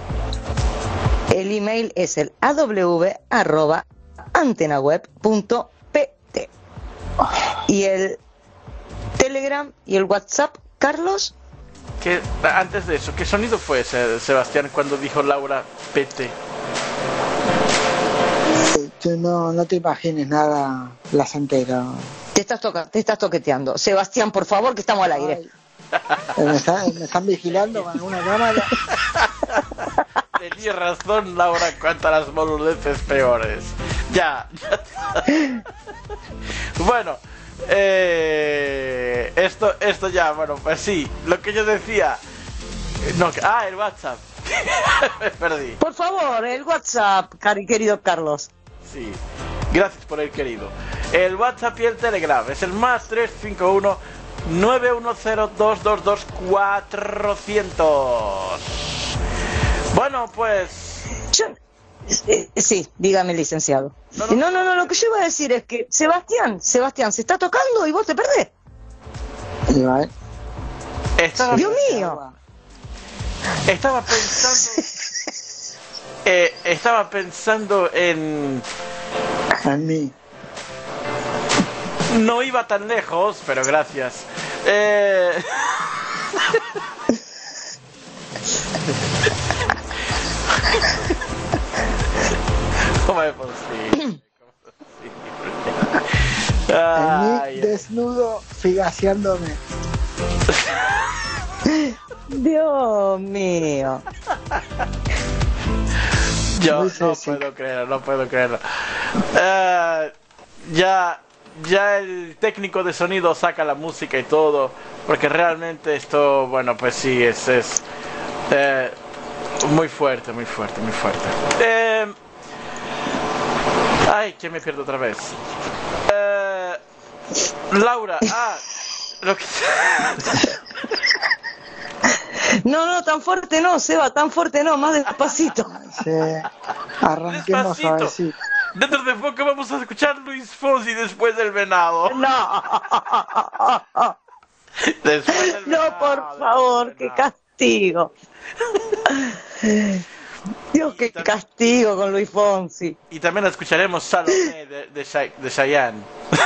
El email es el a w w arroba antenaweb punto p t. Y el Telegram y el WhatsApp, Carlos. Que antes de eso, ¿qué sonido fue ese, Sebastián, cuando dijo Laura P T? Tú no, no te imagines nada placentero. Te estás, toca, te estás toqueteando. Sebastián, por favor, que estamos al aire. Ay, me, está, me están vigilando con una cámara. Tenías razón, Laura, cuanto a las boludeces peores. Ya, ya. Bueno, eh, esto, esto ya, bueno, pues sí, lo que yo decía. No, ah, el WhatsApp. Me perdí. Por favor, el WhatsApp, cari, querido Carlos. Sí, gracias por el querido. El WhatsApp y el Telegram es el más tres cinco uno nueve uno cero dos dos dos cuatro cero cero. Bueno, pues... Yo, eh, sí, dígame, licenciado. No no. no, no, no, lo que yo iba a decir es que Sebastián, Sebastián, se está tocando y vos te perdés. Estaba Dios mío. Estaba pensando... Eh, estaba pensando en... En mí. No iba tan lejos, pero gracias. Eh... ¿Cómo es posible? ¿Cómo es posible? En mí, desnudo, figaseándome. Dios mío. Yo no puedo creerlo, no puedo creerlo. Uh, ya, ya el técnico de sonido saca la música y todo, porque realmente esto, bueno, pues sí, es, es eh, muy fuerte, muy fuerte, muy fuerte. Eh, ay, que me pierdo otra vez. Eh, Laura, ah, lo que... No, no, tan fuerte no, Seba, tan fuerte no, más despacito. Sí. Arranquemos Despacito. Dentro de poco vamos a escuchar Luis Fonsi después del venado. No. Después del venado, No, por favor, qué castigo. Dios, qué castigo con Luis Fonsi. Y también escucharemos Salomé de, de, Shay, de Chayanne.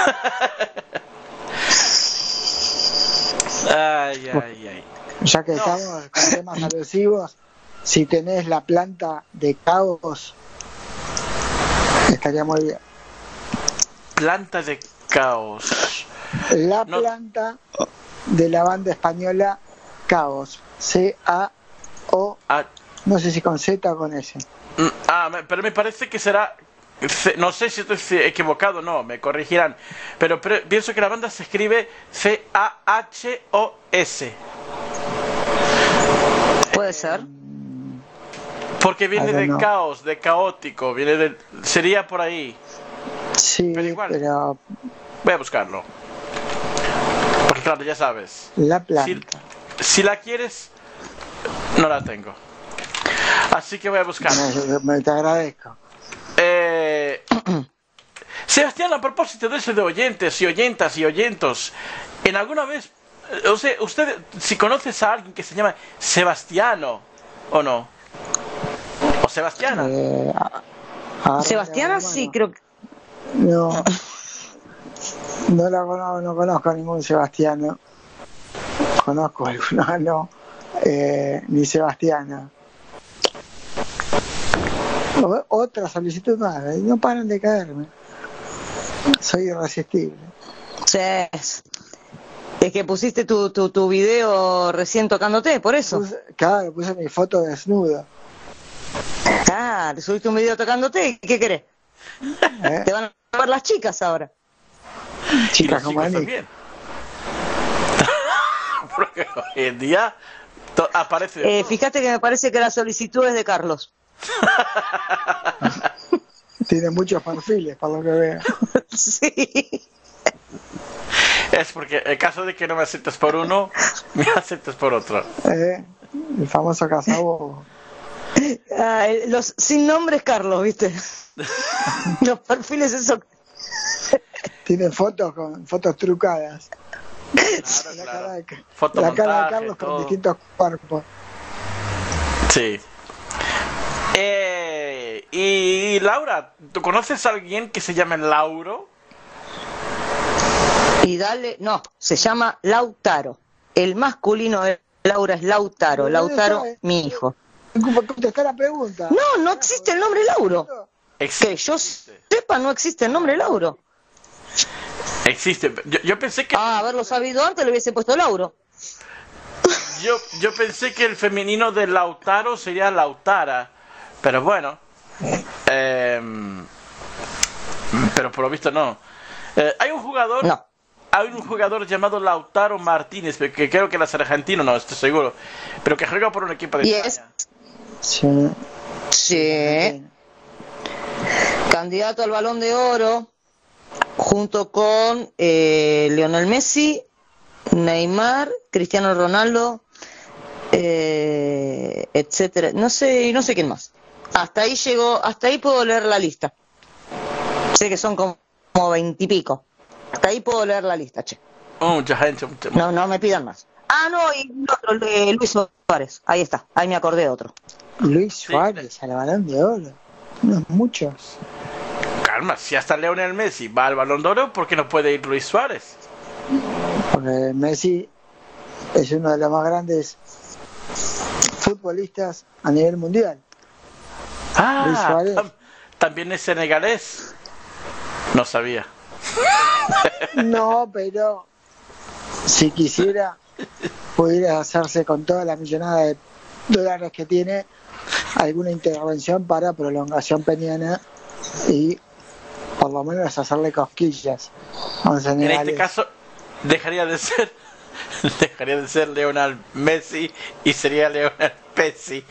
Ay, ay, ay. Ya que No. estamos con temas alusivos, si tenés la planta de Caos, estaría muy bien. Planta de Caos. La No. planta de la banda española Caos, C A O, Ah, no sé si con Z o con S. mm, ah, me- pero me parece que será... C- No sé si estoy equivocado o no, me corregirán. Pero pre- pienso que la banda se escribe C A H O S. Puede ser. Porque viene I don't de know. caos, de caótico, viene de... Sería por ahí. Sí, Pero igual. pero Voy a buscarlo. Porque claro, ya sabes. la Si, planta. si la quieres, no la tengo. Así que voy a buscarlo. Me, me- te agradezco. Eh, Sebastián, a propósito de eso de oyentes y oyentas y oyentos, ¿en alguna vez, eh, o sea, usted, si conoces a alguien que se llama Sebastiano, o no? ¿O Sebastiana? Eh, a- ahora Sebastiana me sí, mano. creo que... No, no la conozco, no conozco a ningún Sebastiano. Conozco alguno, no, eh, ni Sebastiana. O- otra solicitud más, eh, no paran de caerme. Soy irresistible. Sí. Es que pusiste tu, tu, tu video recién tocándote, por eso. Puse, claro, puse mi foto desnuda. Ah, te subiste un video tocándote, ¿y qué querés? ¿eh? Te van a ver las chicas ahora. Y Chicas los como chicos Nick. también. porque hoy en día to- aparece... Eh, fíjate que me parece que la solicitud es de Carlos. Tiene muchos perfiles, por lo que veo. Sí. Es porque en caso de que no me aceptes por uno, me aceptes por otro. ¿Eh? El famoso cazabobo. Ah, los sin nombres Carlos, ¿viste? Los perfiles eso. Tiene fotos con fotos trucadas. Claro, La claro. cara de, la Fotomontaje, cara de Carlos todo. con distintos cuerpos. Sí. Eh, y Laura, ¿tú conoces a alguien que se llame Lauro? Y dale, no, se llama Lautaro. El masculino de Laura es Lautaro. Lautaro, mi hijo. Contestar la pregunta. No, no existe el nombre Lauro. Que Existe. yo sepa, no existe el nombre Lauro. Existe. Yo, yo pensé que Ah, haberlo sabido antes le hubiese puesto Lauro. yo, yo pensé que el femenino de Lautaro sería Lautara, pero bueno. Em, pero por lo visto no. Eh, hay un jugador. No. Hay un jugador llamado Lautaro Martínez, que creo que es argentino, no estoy seguro, pero que juega por un equipo de Y España. es, Sí. sí, candidato al Balón de Oro, junto con eh, Lionel Messi, Neymar, Cristiano Ronaldo, eh, etcétera. No sé, no sé quién más. Hasta ahí llegó, hasta ahí puedo leer la lista. Sé que son como veintipico. Hasta ahí puedo leer la lista, che. Oh, mucha gente, mucha- No, no me pidan más. Ah, no, y el otro, el de Luis Suárez. Ahí está, ahí me acordé de otro. Luis Suárez, al Balón de Oro. No, muchos. Calma, si hasta Lionel Messi va al Balón de Oro, ¿por qué no puede ir Luis Suárez? Porque Messi es uno de los más grandes futbolistas a nivel mundial. Luis Ah, Suárez. tam- también es senegalés. No sabía. No, pero si quisiera, pudiera hacerse con toda la millonada de dólares que tiene alguna intervención para prolongación peniana y por lo menos hacerle cosquillas a un En senegalés. este caso, dejaría de ser dejaría de ser Lionel Messi y sería Lionel Pessi.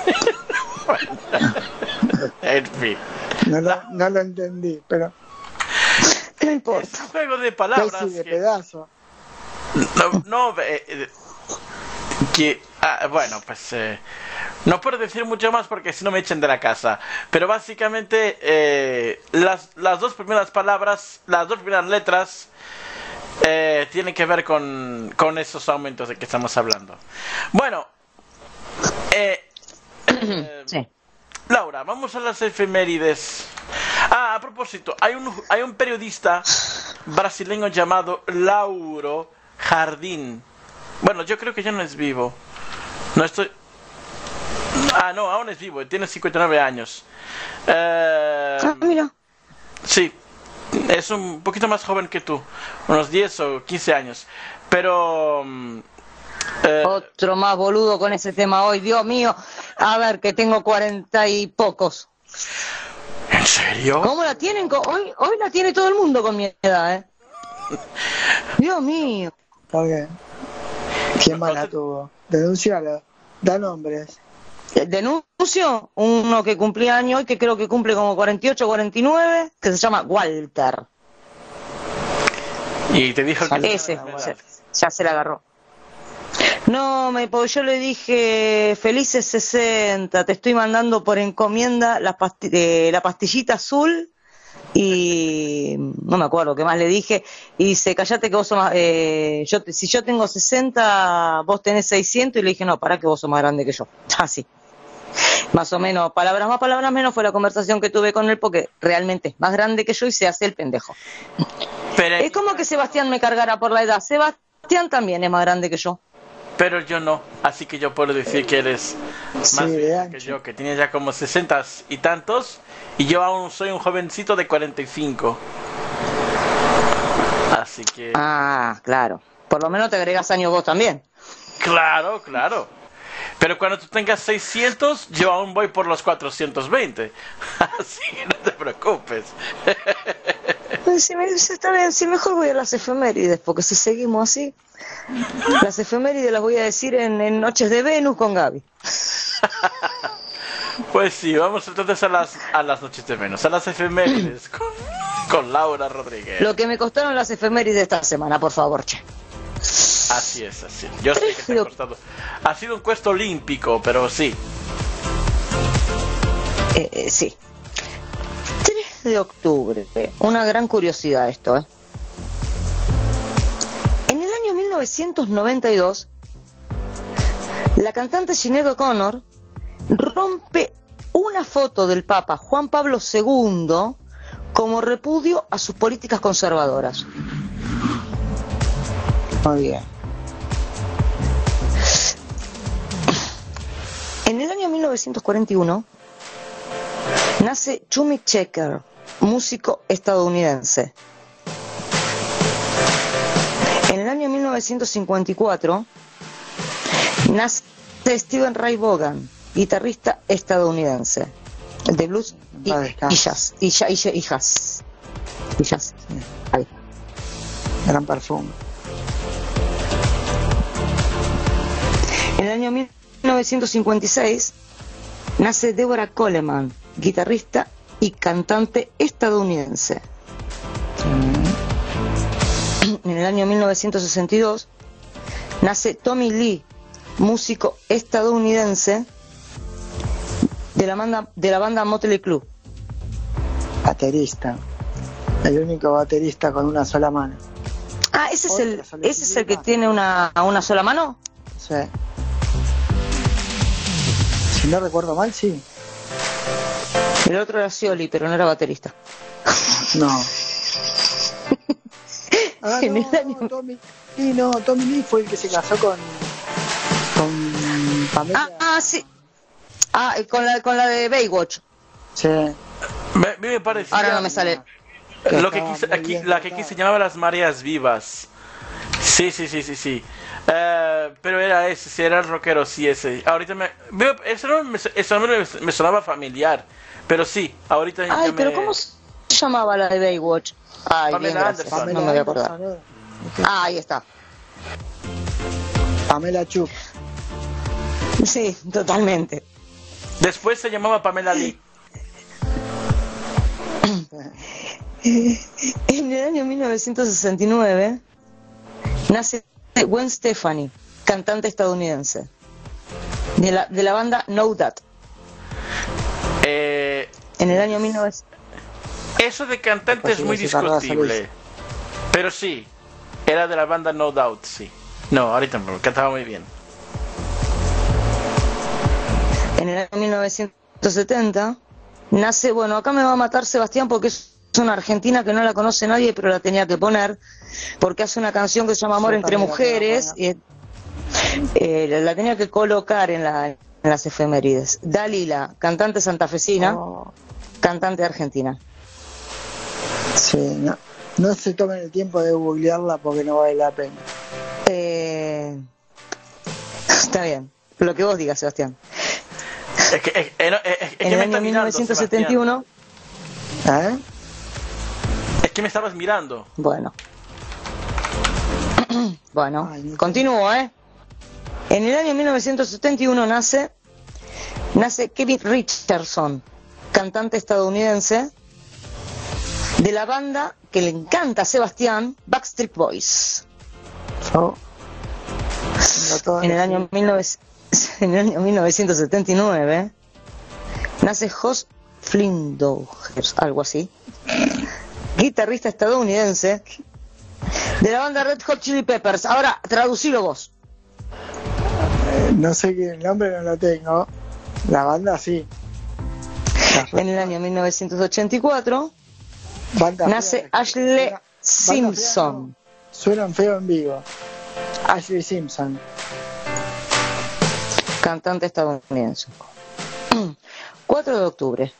En fin, No lo, no lo entendí, pero No es importa. un juego de palabras Messi de que- pedazo. no, no eh, eh, que ah, bueno, pues eh, no puedo decir mucho más porque si no me echan de la casa, pero básicamente eh, las, las dos primeras palabras, las dos primeras letras eh, tienen que ver con, con esos aumentos de que estamos hablando. Bueno, eh, eh, Sí. Laura, vamos a las efemérides. Ah, a propósito, hay un, hay un periodista brasileño llamado Lauro Jardín. Bueno, yo creo que ya no es vivo. No estoy... Ah, no, aún es vivo, tiene cincuenta y nueve años. Eh, Ah, mira. sí, es un poquito más joven que tú, unos diez o quince años. Pero... mm, eh, Otro más boludo con ese tema hoy, Dios mío. A ver, que tengo cuarenta y pocos. ¿En serio? ¿Cómo la tienen? co- Hoy, hoy la tiene todo el mundo con mi edad, ¿eh? Dios mío. Está bien. ¿Quién más la tuvo? Denúncialo. Da nombres. Denuncio uno que cumplía años hoy, que creo que cumple como cuarenta y ocho, cuarenta y nueve, que se llama Walter. Y te dijo que... Ese, ya, ya se la agarró. No, me, porque yo le dije, felices sesenta, te estoy mandando por encomienda la, pasti eh, la pastillita azul y no me acuerdo qué más le dije, y dice, callate que vos sos más, eh, yo te, si yo tengo sesenta, vos tenés seiscientos, y le dije, no, pará que vos sos más grande que yo. Así. Más o menos, palabras más, palabras menos, fue la conversación que tuve con él, porque realmente es más grande que yo y se hace el pendejo. Pero, Es como que Sebastián me cargara por la edad. Sebastián también es más grande que yo. pero yo no, así que yo puedo decir que eres Sí, más de viejo ancho. que yo, que tiene ya como sesenta y tantos, y yo aún soy un jovencito de cuarenta y cinco. Así que... Ah, claro. Por lo menos te agregas años vos también. Claro, claro. Pero cuando tú tengas seiscientos, yo aún voy por los cuatrocientos veinte. Así que no te preocupes. Pues si me dice, está bien, si mejor voy a las efemérides, porque si seguimos así, las efemérides las voy a decir en, en Noches de Venus con Gaby. Pues sí, vamos entonces a las a las Noches de Venus, a las efemérides con, con Laura Rodríguez. Lo que me costaron las efemérides de esta semana, por favor, che. Así es, así es. Yo sé que te ha costado. Ha sido un cuesta olímpico, pero sí. Eh, eh, sí. tres de octubre. Una gran curiosidad esto, ¿eh? En el año mil novecientos noventa y dos, la cantante Sinéad O'Connor rompe una foto del Papa Juan Pablo segundo como repudio a sus políticas conservadoras. Muy bien. En el año mil novecientos cuarenta y uno nace Chubby Checker, músico estadounidense. En el año mil novecientos cincuenta y cuatro nace Stephen Ray Vaughan, guitarrista estadounidense de blues y, y jazz y, y, y, y jazz y jazz. Ahí. Gran perfume. En el año mil novecientos cincuenta y seis nace Deborah Coleman, guitarrista y cantante estadounidense. En el año mil novecientos sesenta y dos nace Tommy Lee, músico estadounidense de la banda de la banda Motley Crue. Baterista. El único baterista con una sola mano. Ah, ese es el ese es el que tiene una una sola mano. Sí. Si no recuerdo mal, sí. El otro era Scioli, pero no era baterista. No. Ah, En no, el año- no, Tommy Lee, no, Tommy Lee fue el que se casó con con Pamela. Ah, ah, sí. Ah, con la con la de Baywatch. Sí. Me, me parecía. Ahora no me sale. Lo que quise, aquí, la que aquí se llamaba Las Mareas Vivas. Sí, sí, sí, sí, sí. Eh, pero era ese, sí, era el rockero, sí, ese. Ahorita me. me- Ese nombre me, ese nombre me, me sonaba familiar. Pero sí, ahorita ya Ay, me. pero ¿cómo se llamaba la de Baywatch? Ay, bien, Pamela gracias. Anderson. No me voy a acordar. Ah, ahí está. Pamela Chup. Sí, totalmente. Después se llamaba Pamela Lee. En el año mil novecientos sesenta y nueve nace Gwen Stefani, cantante estadounidense, de la, de la banda No Doubt. Eh, En el año mil novecientos... eso de cantante Pues es sí, muy sí, para discutible. salir. Pero sí, era de la banda No Doubt, sí. No, ahorita no, cantaba muy bien. En el año mil novecientos setenta nace, bueno, acá me va a matar Sebastián porque es una argentina que no la conoce nadie, pero la tenía que poner, porque hace una canción que se llama Amor Yo entre también la mujeres, y eh, la tenía que colocar en, la, en las efemérides. Dalila, cantante santafesina, Oh, cantante argentina. sí, no, no se tomen el tiempo de googlearla porque no vale la pena. Eh, está bien, lo que vos digas, Sebastián. Es que, es, es- es- es que En me el está año mil mirando, novecientos setenta y uno, ¿Eh? Es que me estabas mirando. bueno. Bueno, Ay, no. continúo, ¿eh? En el año mil novecientos setenta y uno nace, nace Kevin Richardson, cantante estadounidense, de la banda que le encanta a Sebastián, Backstreet Boys. Yo, no todo En el así. año, mil novecientos, en el año mil novecientos setenta y nueve nace Josh Flinders, algo así, guitarrista estadounidense de la banda Red Hot Chili Peppers. Ahora, traducilo vos. Eh, no sé qué, el nombre no lo tengo. La banda sí. La En el año mil novecientos ochenta y cuatro banda nace fea, Ashley suena- banda fea, Simpson, no. Suenan feo en vivo. Ashley Simpson. cantante estadounidense. cuatro de octubre.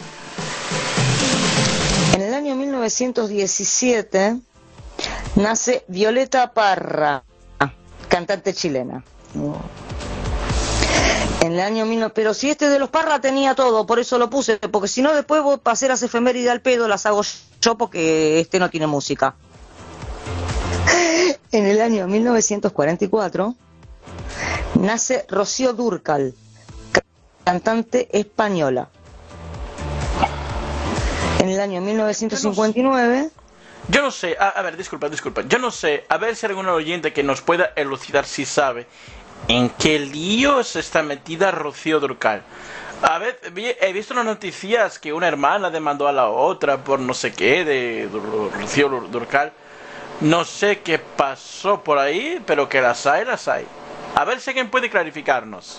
En el año mil novecientos diecisiete nace Violeta Parra, cantante chilena. No. En el año mil novecientos... Pero si este de los Parra tenía todo, por eso lo puse, porque si no después vos para hacer las efemérides al pedo las hago yo porque este no tiene música. En el año mil novecientos cuarenta y cuatro nace Rocío Dúrcal, cantante española. En el año mil novecientos cincuenta y nueve... Yo no sé, a, a ver, disculpa, disculpa, yo no sé, a ver si algún oyente que nos pueda elucidar si sabe en qué lío se está metida Rocío Dúrcal. A ver, he visto unas noticias que una hermana demandó a la otra por no sé qué de Rocío Dúrcal. No sé qué pasó por ahí, pero que las hay, las hay. A ver si alguien puede clarificarnos.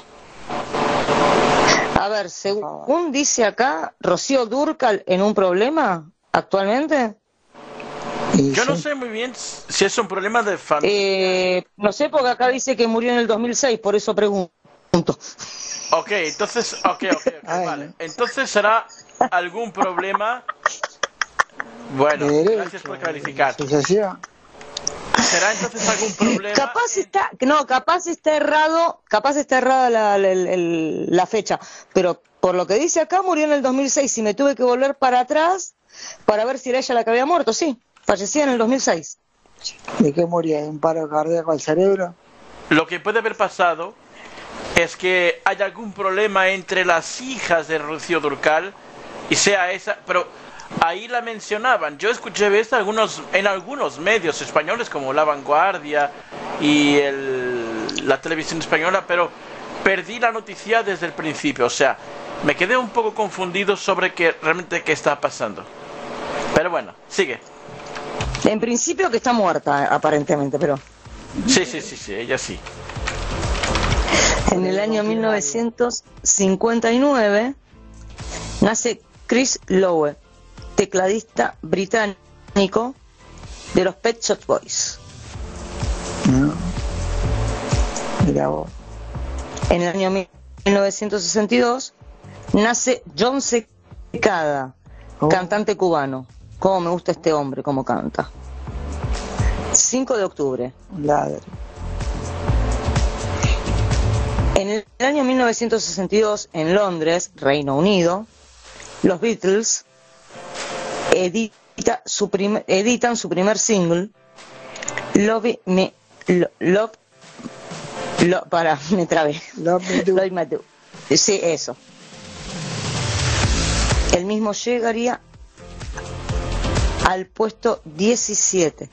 A ver, según dice acá, Rocío Dúrcal en un problema actualmente. Yo no sé muy bien si es un problema de familia. Eh, no sé, porque acá dice que murió en el dos mil seis, por eso pregunto. Ok, entonces, ok, ok, okay vale. Entonces será algún problema. Bueno, derecho, gracias por clarificar. ¿Será entonces algún problema? Capaz está, no, capaz está errado, capaz está errada la, la, la, la fecha, pero por lo que dice acá murió en el dos mil seis y me tuve que volver para atrás para ver si era ella la que había muerto, sí, fallecía en el dos mil seis. ¿De qué moría? ¿De un paro cardíaco al cerebro? Lo que puede haber pasado es que hay algún problema entre las hijas de Rocío Dúrcal y sea esa, pero ahí la mencionaban. Yo escuché esto algunos, en algunos medios españoles como La Vanguardia y el, la televisión española, pero perdí la noticia desde el principio. O sea, me quedé un poco confundido sobre qué realmente qué está pasando. Pero bueno, sigue. En principio que está muerta, aparentemente, pero... Sí, sí, sí, sí, ella sí. En el año mil novecientos cincuenta y nueve nace Chris Lowe, tecladista británico de los Pet Shop Boys. No. Mira vos. En el año mil novecientos sesenta y dos nace John Secada, oh. cantante cubano. Cómo me gusta este hombre, cómo canta. cinco de octubre. Ladre. En el año mil novecientos sesenta y dos, en Londres, Reino Unido, los Beatles edita su prim- editan su primer single, Love Me, lo, Love, lo, para, me trabé. Love Me Do. Love Me Do. Sí, eso. El mismo llegaría al puesto diecisiete.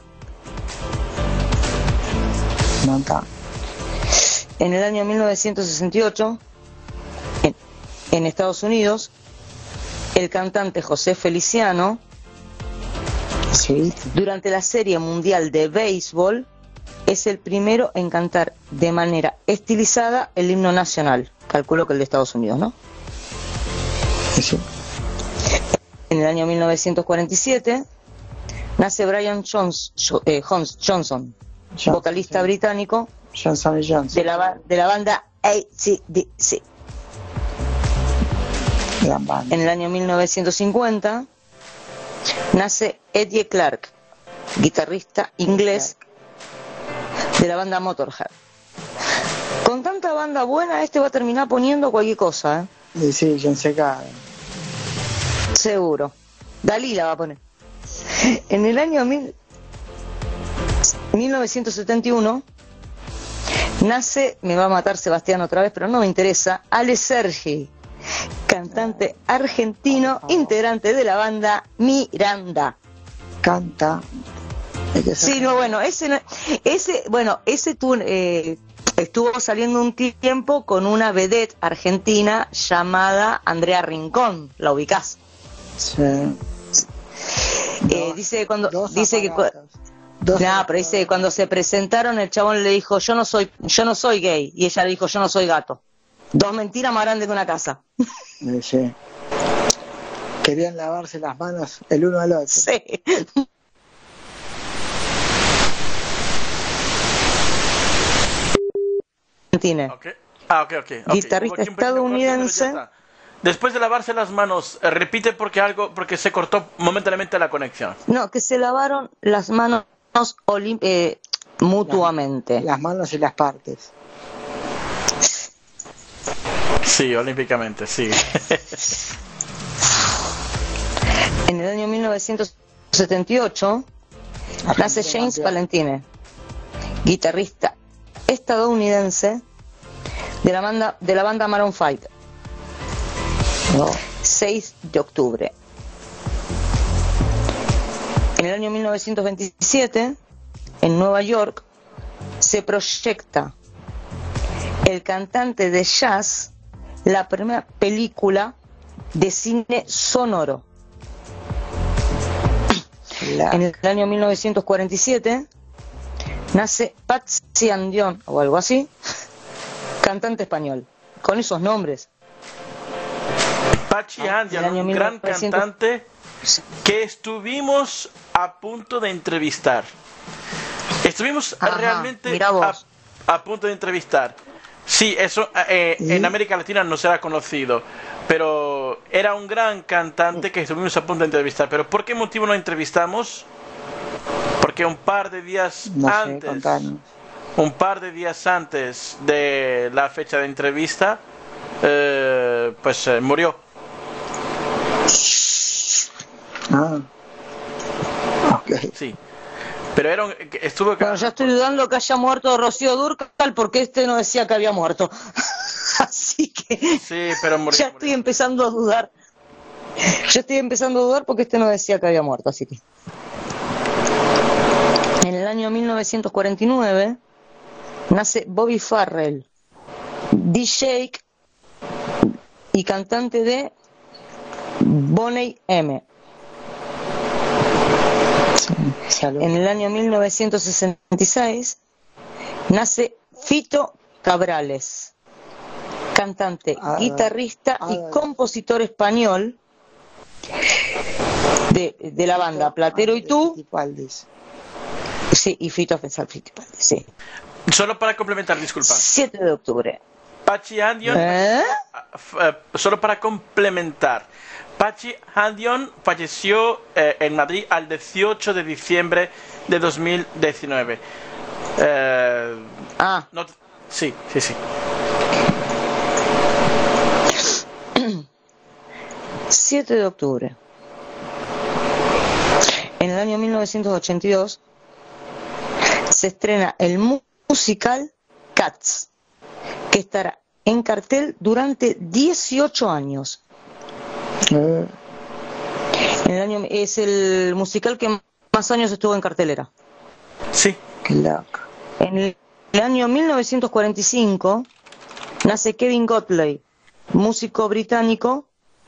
No está. En el año mil novecientos sesenta y ocho, en, en Estados Unidos, el cantante José Feliciano, sí, durante la Serie Mundial de Béisbol, es el primero en cantar de manera estilizada el himno nacional. Calculo que el de Estados Unidos, ¿no? Sí. En el año mil novecientos cuarenta y siete, nace Brian Jones, eh, Johnson, Johnson, vocalista sí. británico, Johnson y Johnson. De la, de la banda A C D C. Gran banda. En el año mil novecientos cincuenta nace Eddie Clark, guitarrista inglés de la banda Motorhead. Con tanta banda buena, este va a terminar poniendo cualquier cosa, ¿eh? Sí, sí, John Secada. Seguro. Dalí la va a poner. En el año mil, mil novecientos setenta y uno nace, me va a matar Sebastián otra vez, pero no me interesa, Ale Sergi, cantante argentino, integrante de la banda Miranda. Canta. Sí, no, bueno, ese, ese, bueno, ese tu, eh, estuvo saliendo un tiempo con una vedette argentina llamada Andrea Rincón, ¿la ubicás? Sí. Eh, dos, dice cuando dos dice que Dos no, pero dice cuando se presentaron el chabón le dijo yo no soy yo no soy gay y ella le dijo yo no soy gato. Dos mentiras más grandes que una casa. Sí. Querían lavarse las manos el uno al otro. Sí. Argentina. Okay. Ah, ok, ok. okay. Guitarrista estadounidense. Después de lavarse las manos, eh, repite porque algo porque se cortó momentáneamente la conexión. No, que se lavaron las manos olim- eh, mutuamente. Las, las manos y las partes. Sí, olímpicamente, sí. En el año mil novecientos setenta y ocho nace James Valentine, guitarrista estadounidense de la banda, de la banda Maroon cinco. No. seis de octubre. En el año mil novecientos veintisiete, en Nueva York, se proyecta El cantante de jazz, la primera película de cine sonoro. La- En el año mil novecientos cuarenta y siete nace Patsy Andión, o algo así, cantante español, con esos nombres. Pachi Andian, el año un gran mil novecientos cantante que estuvimos a punto de entrevistar. Estuvimos Ajá, realmente mira a, vos. a punto de entrevistar. Sí, eso eh, ¿Y? en América Latina no será conocido, pero era un gran cantante que estuvimos a punto de entrevistar. ¿Pero por qué motivo no entrevistamos? Porque un par de días No sé, antes, contanos. un par de días antes de la fecha de entrevista, eh, pues eh, murió. Ah. Ok. Sí, pero era un, estuvo Bueno, ya estoy dudando que haya muerto Rocío Dúrcal porque este no decía que había muerto. Así que sí, pero murió, ya murió. estoy empezando a dudar. Ya estoy empezando a dudar porque este no decía que había muerto, así que. En el año mil novecientos cuarenta y nueve nace Bobby Farrell, D J y cantante de Boney M. Salud. En el año mil novecientos sesenta y seis nace Fito Cabrales, cantante, Ah, guitarrista y ah. compositor español de, de la banda Platero y tú. Fittipaldis. Sí, y Fito Fittipaldi, sí. Solo para complementar, disculpa. siete de octubre. Pachi Andion, ¿Eh? eh, solo para complementar. Pachi Andion falleció eh, en Madrid al dieciocho de diciembre de dos mil diecinueve. Eh, Ah, no, sí, sí, sí. siete de octubre. En el año mil novecientos ochenta y dos se estrena el mu- musical Cats, que estará en cartel durante dieciocho años. Eh, En el año, es el musical que más años estuvo en cartelera. Sí. qué loco. En el, el año mil novecientos cuarenta y cinco nace Kevin Godley, músico británico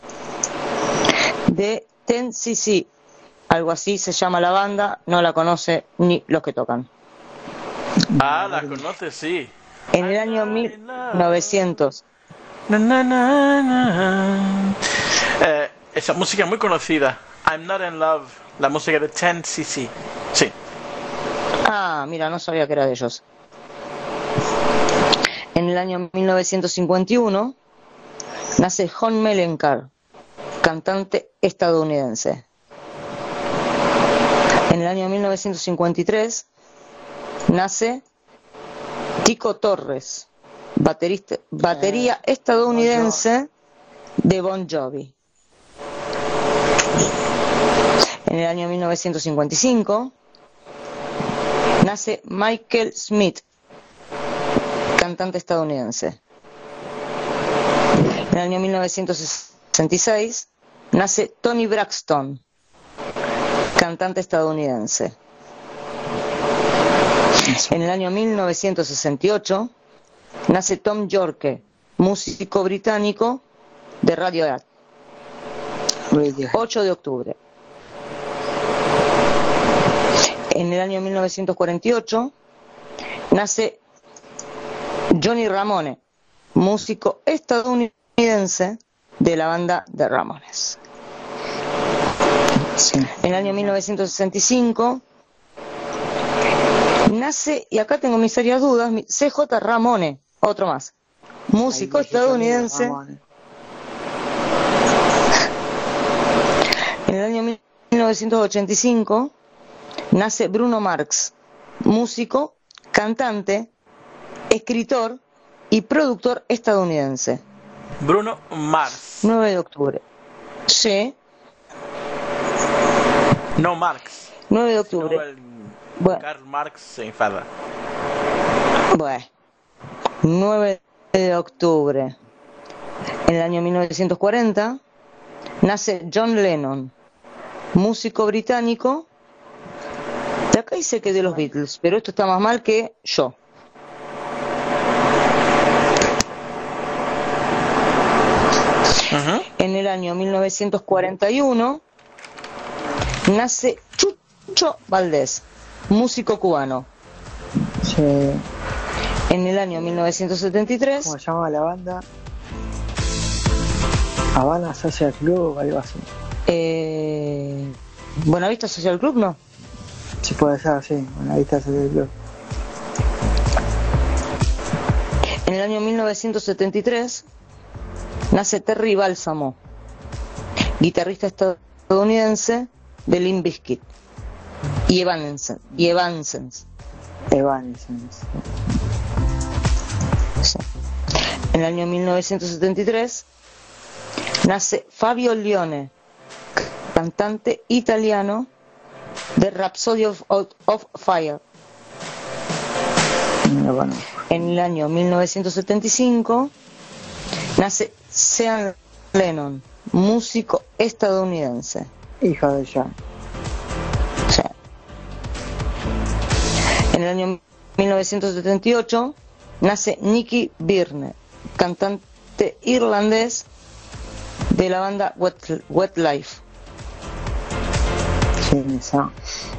de Ten C C, algo así se llama la banda, no la conoce ni los que tocan. Ah, la conoces, sí. En el año mil novecientos Na, na, na, na. Eh, esa música muy conocida. I'm Not in Love, la música de ten C C. Sí. Ah, mira, no sabía que era de ellos. En el año mil novecientos cincuenta y uno nace John Mellencamp, cantante estadounidense. En el año mil novecientos cincuenta y tres nace Tico Torres, baterista, batería estadounidense de Bon Jovi. En el año mil novecientos cincuenta y cinco nace Michael Smith, cantante estadounidense. En el año mil novecientos sesenta y seis nace Tony Braxton, cantante estadounidense. En el año mil novecientos sesenta y ocho nace Tom Yorke, músico británico de Radiohead. Radiohead. ocho de octubre. En el año mil novecientos cuarenta y ocho nace Johnny Ramone, músico estadounidense de la banda The Ramones. Sí. En el año mil novecientos sesenta y cinco nace, y acá tengo mis serias dudas, mi- C J Ramone, otro más, músico Ahí, estadounidense. Ramones. En el año mil novecientos ochenta y cinco nace Bruno Mars, músico, cantante, escritor y productor estadounidense. Bruno Mars. nueve de octubre. Sí, No Marx. nueve de No, octubre. el Bueno. Karl Marx se enfada. Bueno, nueve de octubre. En el año mil novecientos cuarenta nace John Lennon, músico británico. De acá dice que de los Beatles, pero esto está más mal que yo. Ujú. En el año mil novecientos cuarenta y uno nace Chucho Valdés, músico cubano. Sí. En el año mil novecientos setenta y tres, ¿Cómo se llama la banda? Habana Social Club o algo así. eh, Buenavista Social Club, ¿no? Sí, puede ser, sí. Buenavista Social Club. En el año mil novecientos setenta y tres nace Terry Balsamo, guitarrista estadounidense de Limp Bizkit y Evanescence. Y Evanescence. Evanescence. Sí. En el año mil novecientos setenta y tres nace Fabio Lione, cantante italiano de Rhapsody of, of, of Fire. No, bueno. En el año mil novecientos setenta y cinco nace Sean Lennon, músico estadounidense. Hijo de John. Sí. En el año mil novecientos setenta y ocho nace Nicky Byrne, cantante irlandés de la banda Wet, Wetlife. ¿Quién es esa?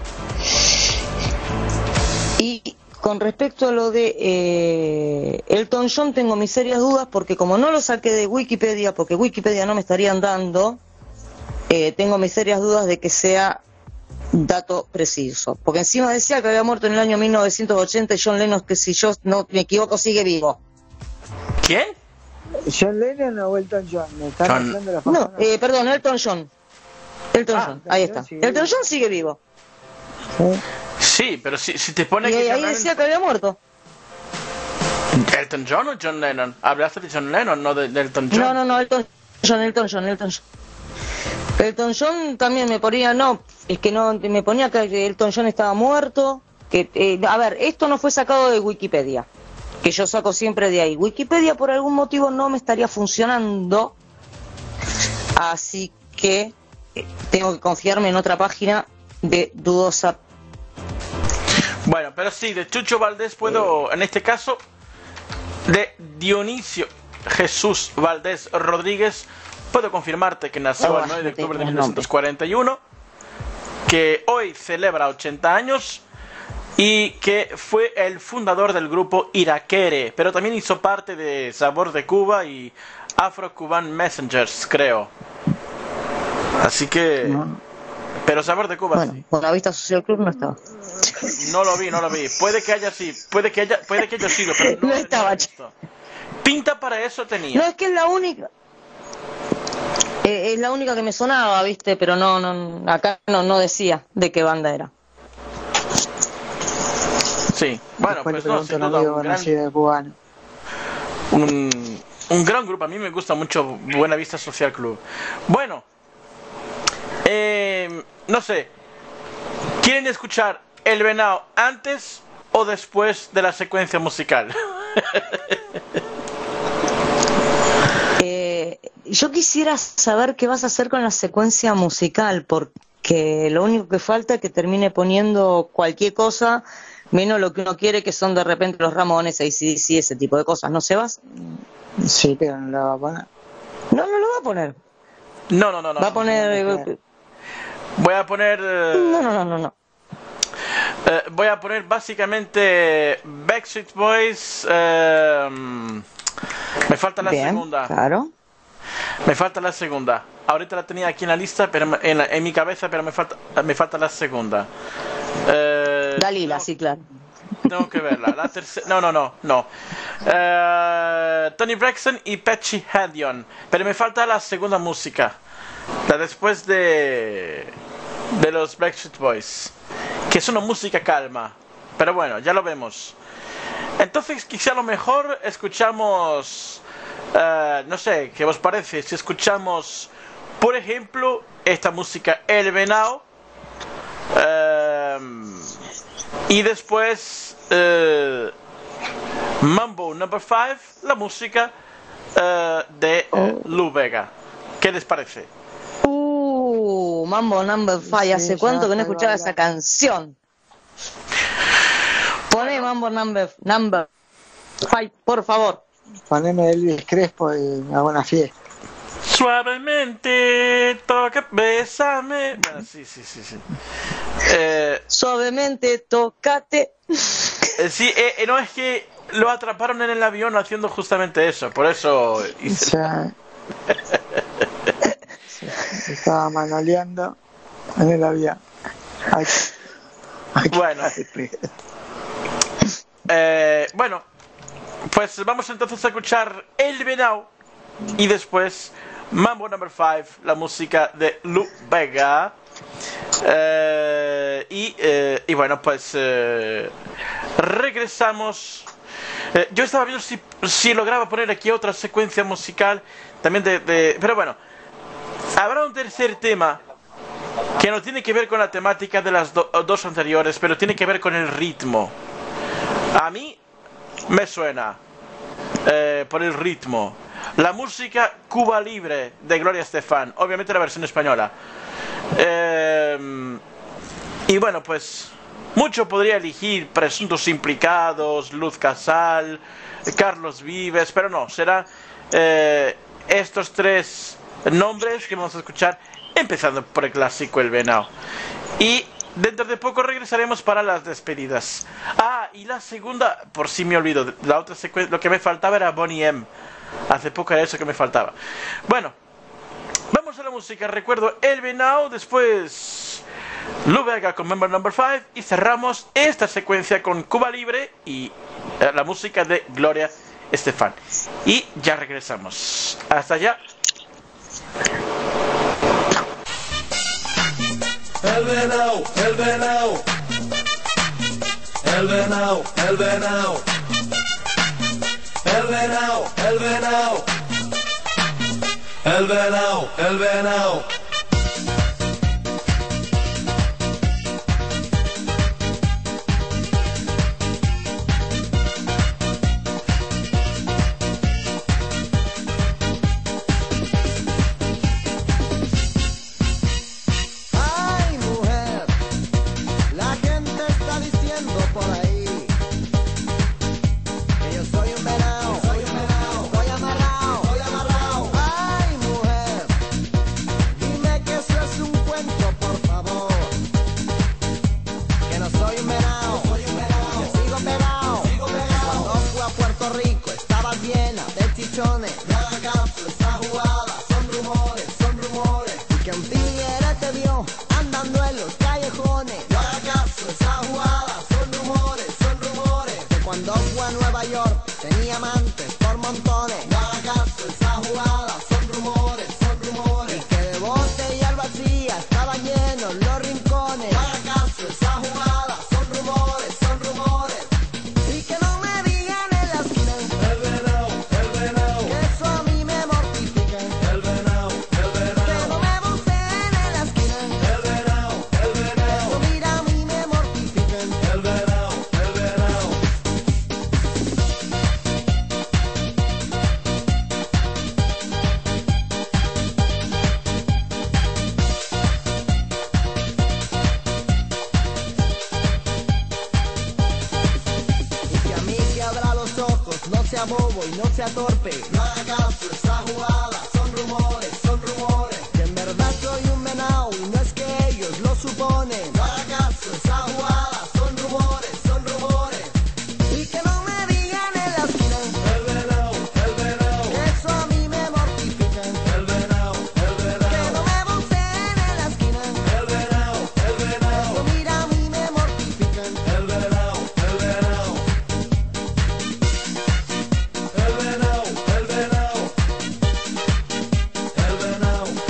Y con respecto a lo de eh, Elton John, tengo mis serias dudas porque como no lo saqué de Wikipedia, porque Wikipedia no me estarían dando, eh, tengo mis serias dudas de que sea dato preciso. Porque encima decía que había muerto en el año mil novecientos ochenta y John Lennon, que si yo no me equivoco, sigue vivo. ¿Quién? ¿John Lennon o Elton John? ¿Me están John- hablando de la No, persona? eh, perdón, Elton John. Elton Ah, John, Elton ahí John está. sigue Elton vivo. John sigue vivo. Sí. Sí, pero si, si te pone Y que ahí John Lennon- decía que había muerto. ¿Elton John o John Lennon? Hablaste de John Lennon, no de, de Elton John. No, no, no, Elton John, Elton John, Elton John. Elton John también me ponía, no, es que no, me ponía que Elton John estaba muerto. Que, eh, a ver, esto no fue sacado de Wikipedia, que yo saco siempre de ahí. Wikipedia por algún motivo no me estaría funcionando, así que eh, tengo que confiarme en otra página de dudosa. Bueno, pero sí, de Chucho Valdés puedo, en este caso, de Dionisio Jesús Valdés Rodríguez, puedo confirmarte que nació Oh, el nueve de no octubre de tenía mil novecientos cuarenta y uno, que hoy celebra ochenta años y que fue el fundador del grupo Iraquere, pero también hizo parte de Sabor de Cuba y Afro-Cuban Messengers, creo. Así que... No. Pero Sabor de Cuba Bueno, sí. Buenavista Social Club no estaba. No lo vi, no lo vi. Puede que haya sí, puede que haya, puede que haya sido, pero no, No estaba, lo he visto. Pinta para eso tenía. No, es que es la única. Eh, es la única que me sonaba, viste, pero no, no, acá no, no decía de qué banda era. Sí. Bueno, Después pues le no, pregunto sin a un duda, amigo un gran, conocido de cubano. un, un gran grupo. A mí me gusta mucho Buenavista Social Club. Bueno, eh, no sé. ¿Quieren escuchar El Venao antes o después de la secuencia musical? Eh, yo quisiera saber qué vas a hacer con la secuencia musical, porque lo único que falta es que termine poniendo cualquier cosa, menos lo que uno quiere, que son de repente los Ramones, A C D C, ese tipo de cosas. ¿No se vas? Sí, pero no la va a poner. No, no lo va a poner. No, no, no, no. Va a poner... no, eh, Voy a poner... eh, No, no, no, no, no. Eh, voy a poner básicamente Backstreet Boys. eh, me falta la Bien, segunda. claro. Me falta la segunda. Ahorita la tenía aquí en la lista, pero me- en, la- en mi cabeza, pero me falta, me falta la segunda. Eh, Dalila, tengo- sí, claro. Tengo que verla. La tercera. No, no, no, no. Eh, Tony Braxton y Patchy Hadion. Pero me falta la segunda música. La después de de los Backstreet Boys, que es una música calma. Pero bueno, ya lo vemos. Entonces quizá a lo mejor escuchamos Uh, no sé, ¿qué os parece si escuchamos, por ejemplo, esta música El Venao? Uh, y después uh, Mambo number five, la música uh, de uh, Lou Bega. ¿Qué les parece? Uh, Mambo number five, ¿hace Sí, cuánto ya que no estoy escuchaba bailando. esa canción? Poné Mambo number, number five, por favor. Poneme Elvis Crespo y hago una fiesta. Suavemente, toca, bésame. Bueno, sí, sí, sí, sí. Eh, Suavemente, tócate. eh, sí, eh, eh, no, es que lo atraparon en el avión haciendo justamente eso, por eso O hice- sea, se estaba manoleando en el avión. Ay, ay, Bueno. ay, Eh, bueno, pues vamos entonces a escuchar El Venao y después Mambo number five, la música de Lou Bega. Eh, y, eh, y bueno, pues eh, regresamos. Eh, yo estaba viendo si, si lograba poner aquí otra secuencia musical también de, de... Pero bueno, habrá un tercer tema que no tiene que ver con la temática de las do- dos anteriores, pero tiene que ver con el ritmo. A mí me suena eh, por el ritmo la música Cuba Libre de Gloria Estefan, obviamente la versión española. Eh, y bueno, pues mucho podría elegir Presuntos Implicados, Luz Casal, Carlos Vives, pero no, será eh, estos tres nombres que vamos a escuchar, empezando por el clásico El Venao. Y dentro de poco regresaremos para las despedidas. Ah, y la segunda, por si me olvido, la otra secuencia, lo que me faltaba era Boney M. Hace poco era eso que me faltaba. Bueno, vamos a la música. Recuerdo El Venao, después Lou Bega con Member number five y cerramos esta secuencia con Cuba Libre y eh, la música de Gloria Estefan. Y ya regresamos. Hasta allá. El Venao, el Venao. El Venao, el Venao. El Venao, el Venao. El Venao, el Venao. Ay, mujer, la gente está diciendo por ahí que yo soy un venado, soy un venado, estoy amarrado, estoy amarrado. Ay, mujer, dime que eso es un cuento, por favor, que no soy un venado, soy un venado, que sigo pegado, sigo pegado. Cuando fui a Puerto Rico estaba llena de chichones, no hagas caso, esa jugada son rumores, son rumores, y que un tigre te vio andando en los callejones, no hagas caso, esa jugada son rumores, son rumores, que cuando fui a Nueva York tenía amantes por montones, no hagas caso, esa jugada son rumores, son rumores, y que de botellas vacías estaban llenos los rincones, no hagas caso, esa jugada son rumores, son rumores, y que no me digan en la esquina El Venao, el Venao. que eso a mí me mortifica, El Venao, el que Venao. no me voceen en la esquina, El Venao, el Venao. eso mira a mí me mortifica. El Venao, el Venao. Y que a mí que abra los ojos, no sea bobo y no sea torpe, no haga caso, esa jugada son rumores, son rumores, que en verdad soy un venao y no es que ellos lo suponen, no haga caso, esa jugada son rumores, son rumores, y que no me digan en la esquina El Venao, el Venao. que eso a mí me mortifica, El Venao, el que Venao. no me voceen en la esquina, El Venao, el Venao. eso mira a mí me mortifica. El Venao, el Venao. El Venao, el Venao. El Venao,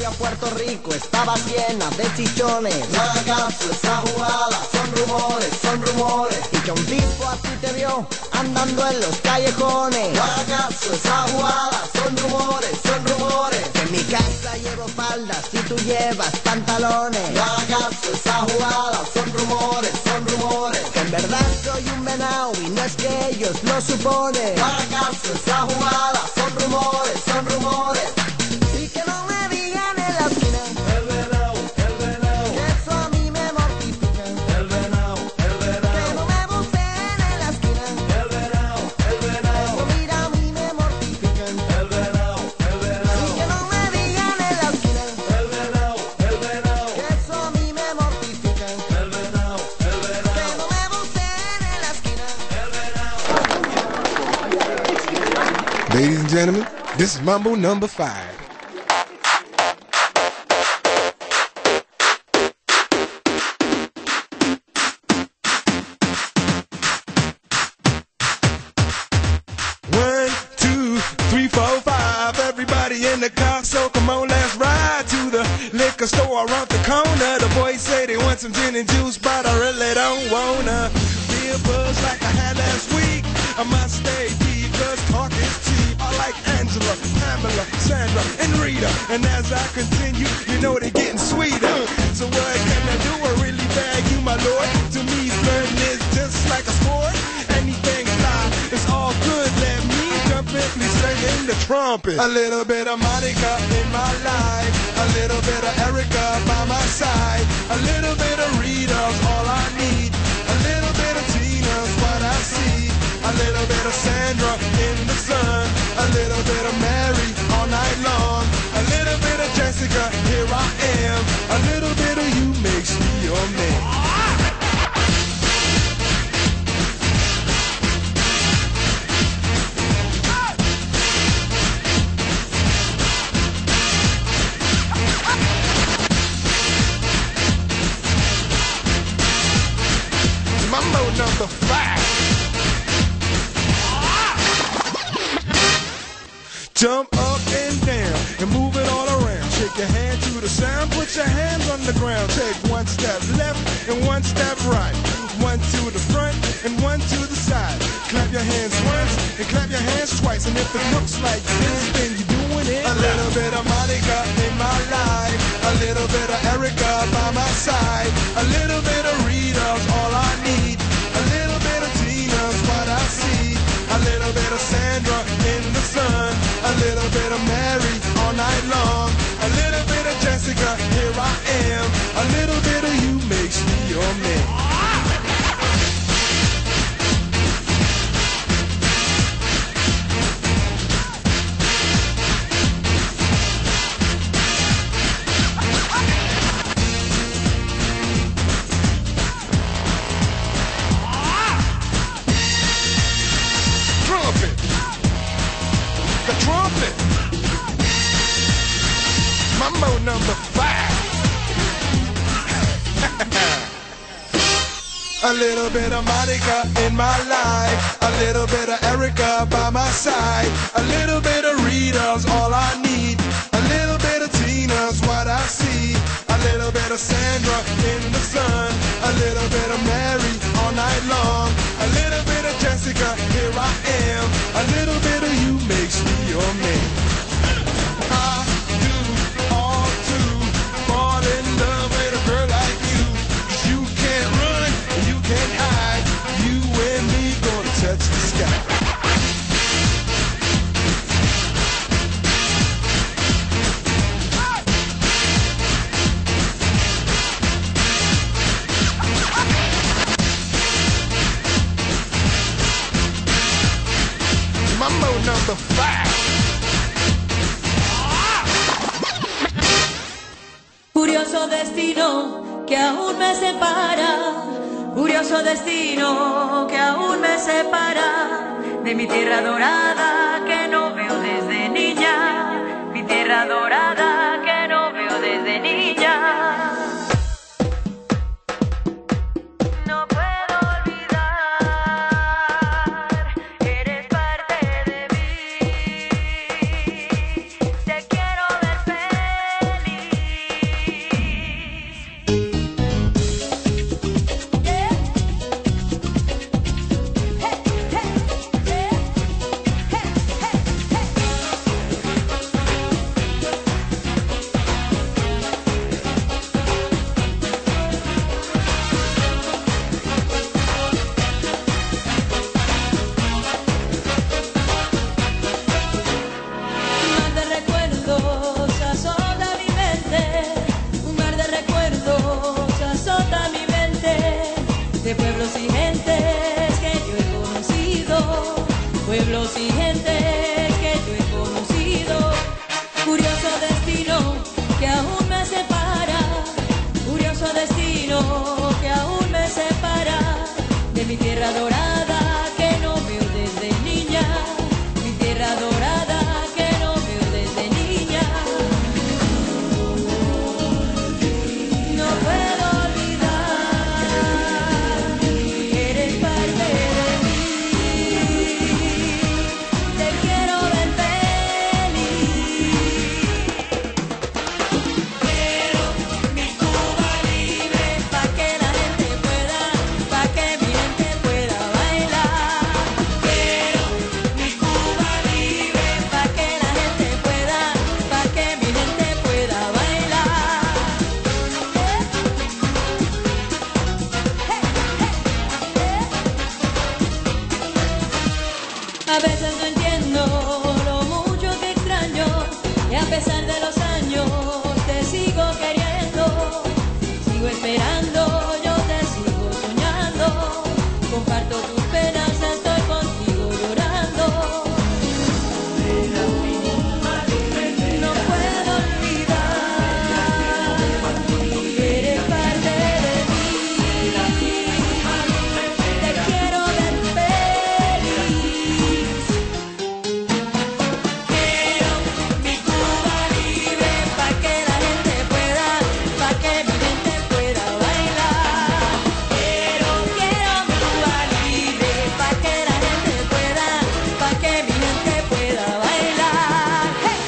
a Puerto Rico estaba llena de chichones. No hagas caso, esa jugada son rumores, son rumores. Y que un tipo así te vio andando en los callejones. No hagas caso, esa jugada son rumores, son rumores. En mi casa llevo faldas y tú llevas pantalones. No hagas caso, esa jugada son rumores, son rumores. Que en verdad soy un venao y no es que ellos lo suponen. No hagas caso, esa jugada son rumores, son rumores. Y que no me digan en la esquina El venao, el venao, que eso a mí me mortifica. el venao, el Que venao, no me busquen en la esquina. el venao, el venao, Eso mira a mí me mortifica. el venao, el Y venao, que no me digan en la esquina el venao, el venao, que eso a mí me mortifica. el venao, el Que venao. no me busquen en la esquina. Ladies and gentlemen, this is Mambo number five. One, two, three, four, five. Everybody in the car, so come on, let's ride to the liquor store around the corner. The boys say they want some gin and juice, but I really don't wanna be a buzz like I had last week. I must stay deep, cause talk is cheap. I like Angela, Pamela, Sandra, and Rita. And as I continue, you know they're getting sweeter. So what can I do? I really bag you, my lord. To me, flirting is just like a sport. Anything fly, it's all good. Let me jump in, please sing the trumpet. A little bit of Monica in my life. A little bit of Erica by my side. A little bit of Rita's all I need. A little bit of Tina's what I see. A little bit of Sandra in the sun. A little bit of Mary all night long. A little bit of Jessica, here I am. A little bit of you makes me your man. Mambo number five. Jump up and down and move it all around. Shake your hand to the sound, put your hands on the ground. Take one step left and one step right. One to the front and one to the side. Clap your hands once and clap your hands twice. And if it looks like this, then you're doing it. A little bit of Monica in my life. A little bit of Erica by my side. A little bit of Rita's all I need. A little bit of Tina's what I see. A little bit of Sandra in the sun. A little bit of Mary all night long. A little bit of Jessica, here I am. A little bit of you makes me your man. Trumpet. The trumpet. Mambo number five. A little bit of Monica in my life. A little bit of Erica by my side. A little bit of Rita's all I need. A little bit of Tina's what I see. A little bit of Sandra in the sun. A little bit of Mary all night long. A little bit of Jessica, here I am. A little bit of you makes me your man. I do all to fall in love with a girl like you. You can't run, you can't hide. You and me gonna touch the sky. Mambo number five. Curioso destino que aún me separa, curioso destino que aún me separa de mi tierra dorada que no veo desde niña, mi tierra dorada que no veo desde niña. No puedo olvidar, eres parte de mí, te quiero ver feliz. pueblos y gentes que yo he conocido, pueblos y gentes que yo he conocido. Curioso destino que aún me separa, curioso destino que aún me separa de mi tierra dorada que no veo desde niña, mi tierra dorada que no veo desde niña. No puedo olvidar que eres parte de mí, te quiero ver feliz. Quiero mi Cuba libre pa' que la gente pueda, pa' que mi gente pueda bailar. Quiero mi Cuba libre pa' que la gente pueda, pa' que mi gente pueda bailar. A veces no entiendo lo mucho que extraño y a pesar de los años te sigo queriendo, sigo esperando, yo te sigo soñando, comparto tus penas, estoy contigo llorando. No puedo olvidar que eres parte de mí, te quiero ver feliz. Quiero mi Cuba libre pa' que la gente pueda, pa' que mi gente pueda bailar. Quiero, quiero mi Cuba libre pa' que la gente pueda, pa' que mi gente pueda bailar. ¡Hey!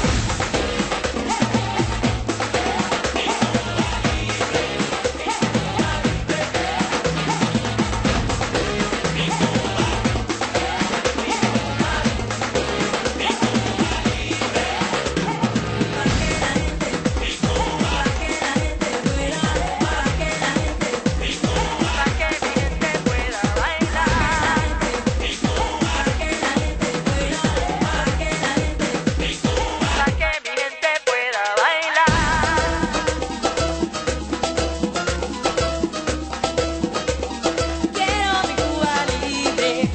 Quiero mi Cuba libre.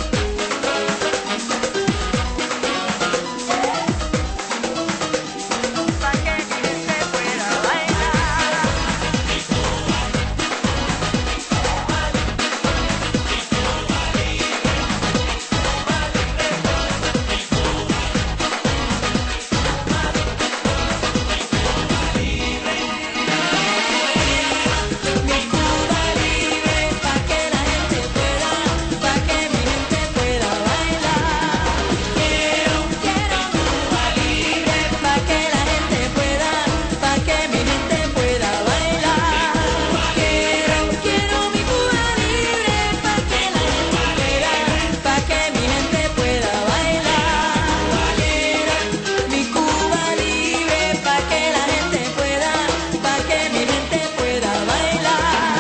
Pa' que mi gente pueda bailar. Mi Cuba libre pa' que la gente pueda, pa' que mi gente pueda bailar. Quiero, quiero mi Cuba libre pa' que la gente pueda, pa' que mi gente pueda bailar. Quiero, quiero mi Cuba libre pa' que la gente pueda, pa' que mi gente pueda bailar. Quiero mi Cuba libre pa' que la gente pueda, pa' que mi gente pueda bailar.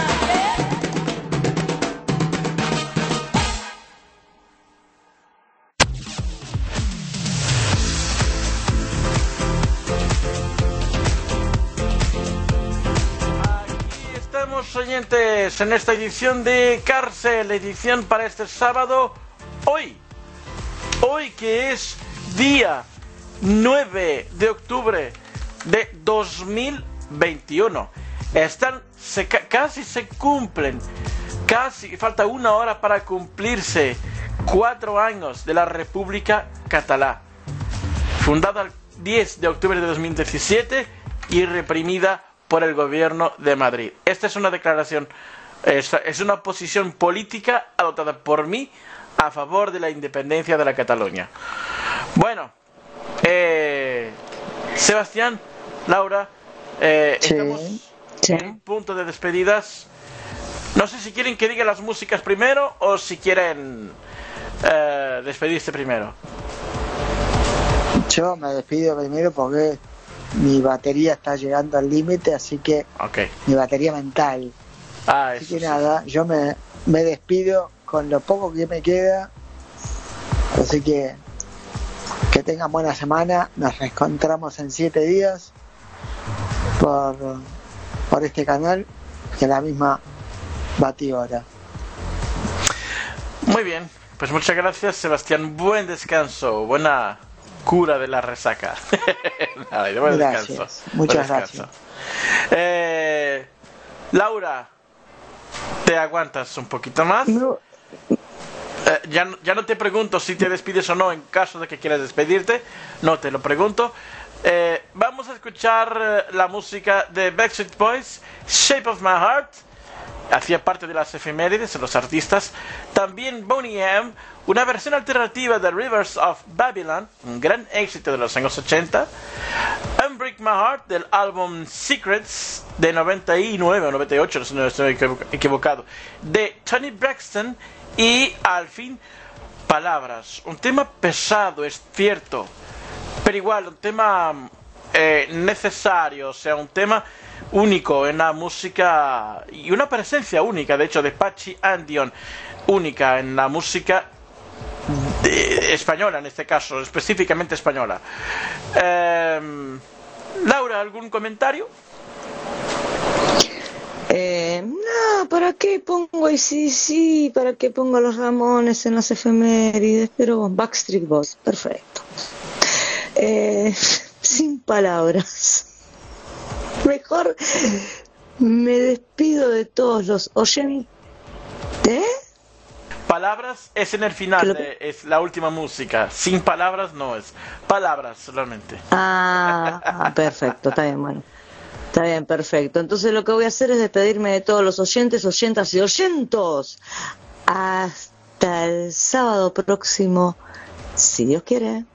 Aquí estamos, oyentes, en esta edición de Cárcel, edición para este sábado, hoy, hoy que es día nueve de octubre de dos mil veintiuno. Están, se, ca- casi se cumplen, casi, falta una hora para cumplirse cuatro años de la República Catalá, fundada el diez de octubre de dos mil diecisiete y reprimida por el gobierno de Madrid. Esta es una declaración, es, es una posición política adoptada por mí a favor de la independencia de la Cataluña. Bueno, eh, Sebastián, Laura, eh, Sí, estamos sí. en un punto de despedidas. No sé si quieren que diga las músicas primero o si quieren eh, despedirse primero. Yo me despido primero porque mi batería está llegando al límite, así que Ok. mi batería mental. Ah, Así eso que sí. nada, yo me, me despido con lo poco que me queda. Así que que tengan buena semana. Nos reencontramos en siete días por, por este canal, en la misma batidora. Muy bien, pues muchas gracias, Sebastián. Buen descanso, buena cura de la resaca. Nada, buen Gracias, descanso. muchas Buen descanso. Eh, Laura, ¿te aguantas un poquito más? No. Eh, ya, ya no te pregunto si te despides o no en caso de que quieras despedirte. No te lo pregunto. Eh, vamos a escuchar eh, la música de Backstreet Boys, Shape of My Heart. Hacía parte de las efemérides de los artistas. También Boney M, una versión alternativa de Rivers of Babylon, un gran éxito de los años ochenta. Unbreak My Heart del álbum Secrets de noventa y nueve o noventa y ocho, si no estoy equivocado, de Tony Braxton. Y al fin, Palabras, un tema pesado, es cierto, pero igual un tema eh, necesario, o sea, un tema único en la música y una presencia única, de hecho, de Patchy and Dion, única en la música de, española en este caso, específicamente española. Eh, Laura, ¿algún comentario? Eh, no, ¿para qué pongo I C C? ¿Para qué pongo a los Ramones en las efemérides? Pero Backstreet Boys, perfecto. Eh, sin palabras. Mejor me despido de todos los oyentes. ¿Eh? Palabras es en el final, Lo... de, es la última música. Sin palabras no es. Palabras solamente. Ah, ah, perfecto, está bien, bueno. Está bien, perfecto. Entonces lo que voy a hacer es despedirme de todos los oyentes, oyentas y oyentos. Hasta el sábado próximo, si Dios quiere.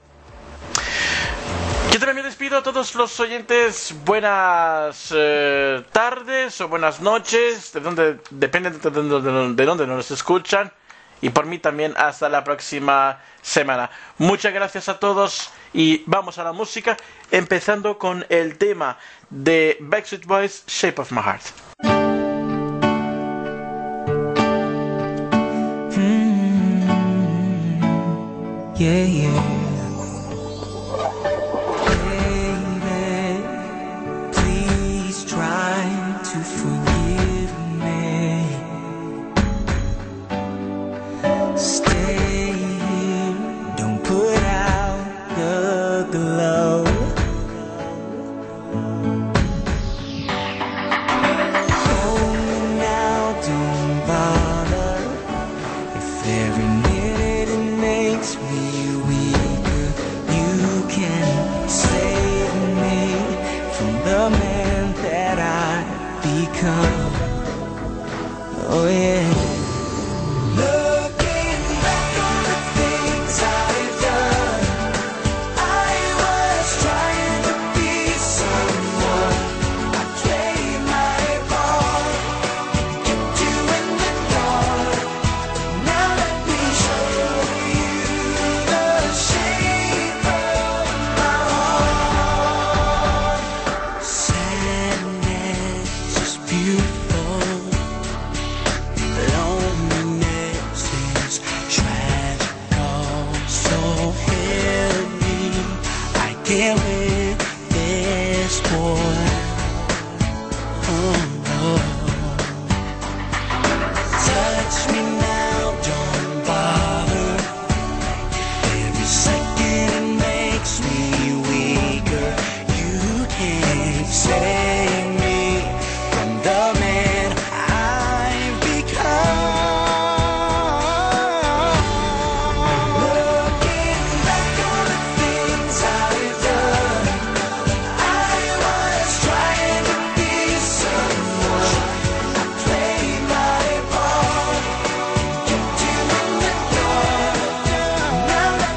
Yo también me despido a todos los oyentes. Buenas eh, tardes o buenas noches, de donde, depende de, de, de, de dónde nos escuchan. Y por mí también hasta la próxima semana. Muchas gracias a todos y vamos a la música, empezando con el tema de Backstreet Boys, Shape of My Heart. Mm-hmm. Yeah, yeah. Baby, please try to forgive me. Stay here, don't put out the glow. Hold me now, don't bother. If every minute it makes me weaker, you can save me from the man that I've become. Oh yeah.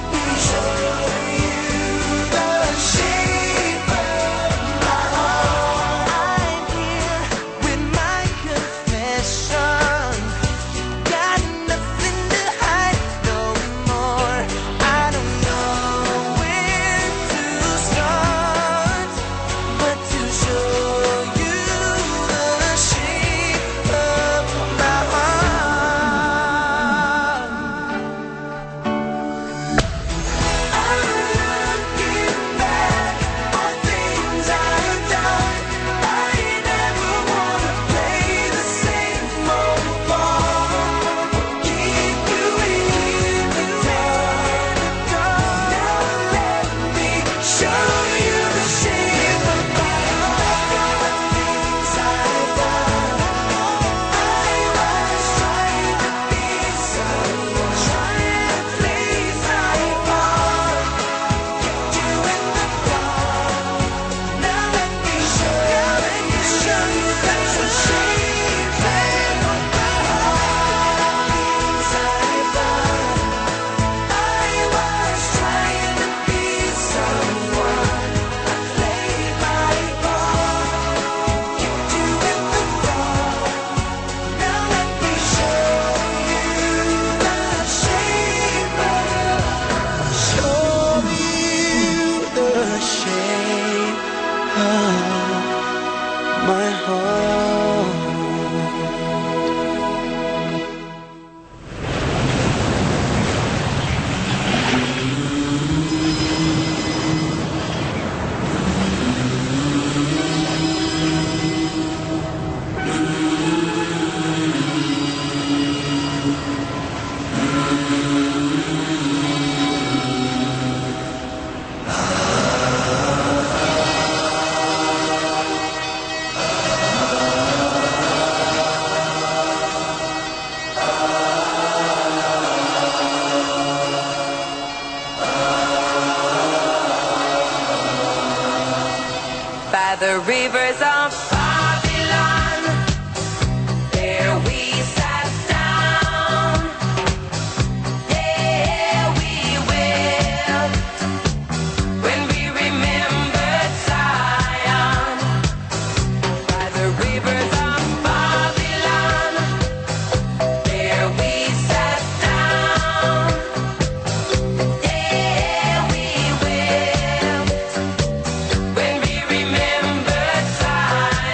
Shape of my heart. my heart. By the rivers of Babylon, there we sat down. Yeah, we wept when we remembered Zion. By the rivers of Babylon, there we sat down. Yeah, we wept when we remembered Zion.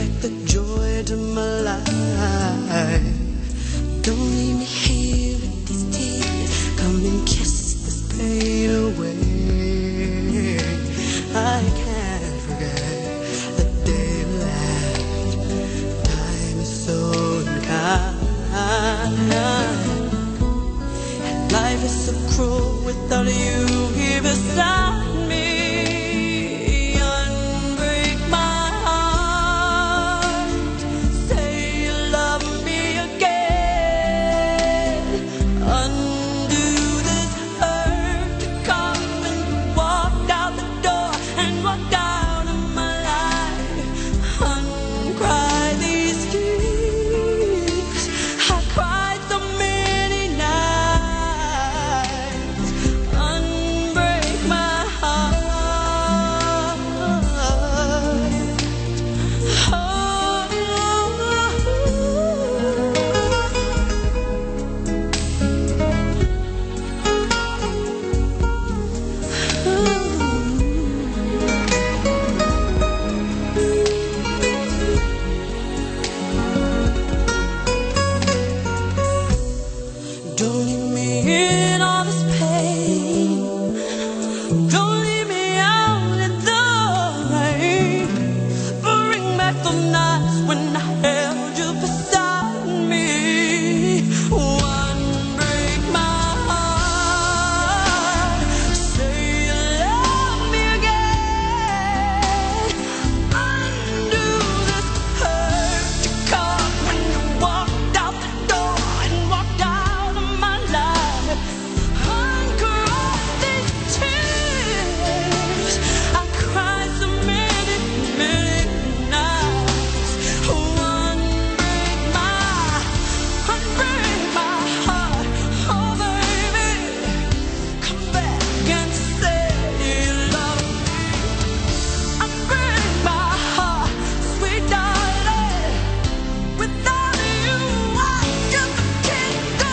back the joy to my life. Don't leave me here with these tears. Come and kiss this pain away. I can't forget the day you left. Time is so unkind, and life is so cruel without you here beside me. Unbreak my heart. Say you love me again. Undo this hurt to come and walk out the door and walk out of my life. Uncry these tears. I cried so many nights. Unbreak my heart. Don't leave me in all this pain. Don't leave me out in the rain. Bring back the nights when I held you beside me. One break my heart. Say you love me again. Undo this hurt to come when you walked out the door and walked out of my life. Uncry these tears. I cried so many, many nights. Unbreak my, unbreak my heart. Oh baby, come back and say you love me. Unbreak my heart, sweet darling. Without you, I just can't go.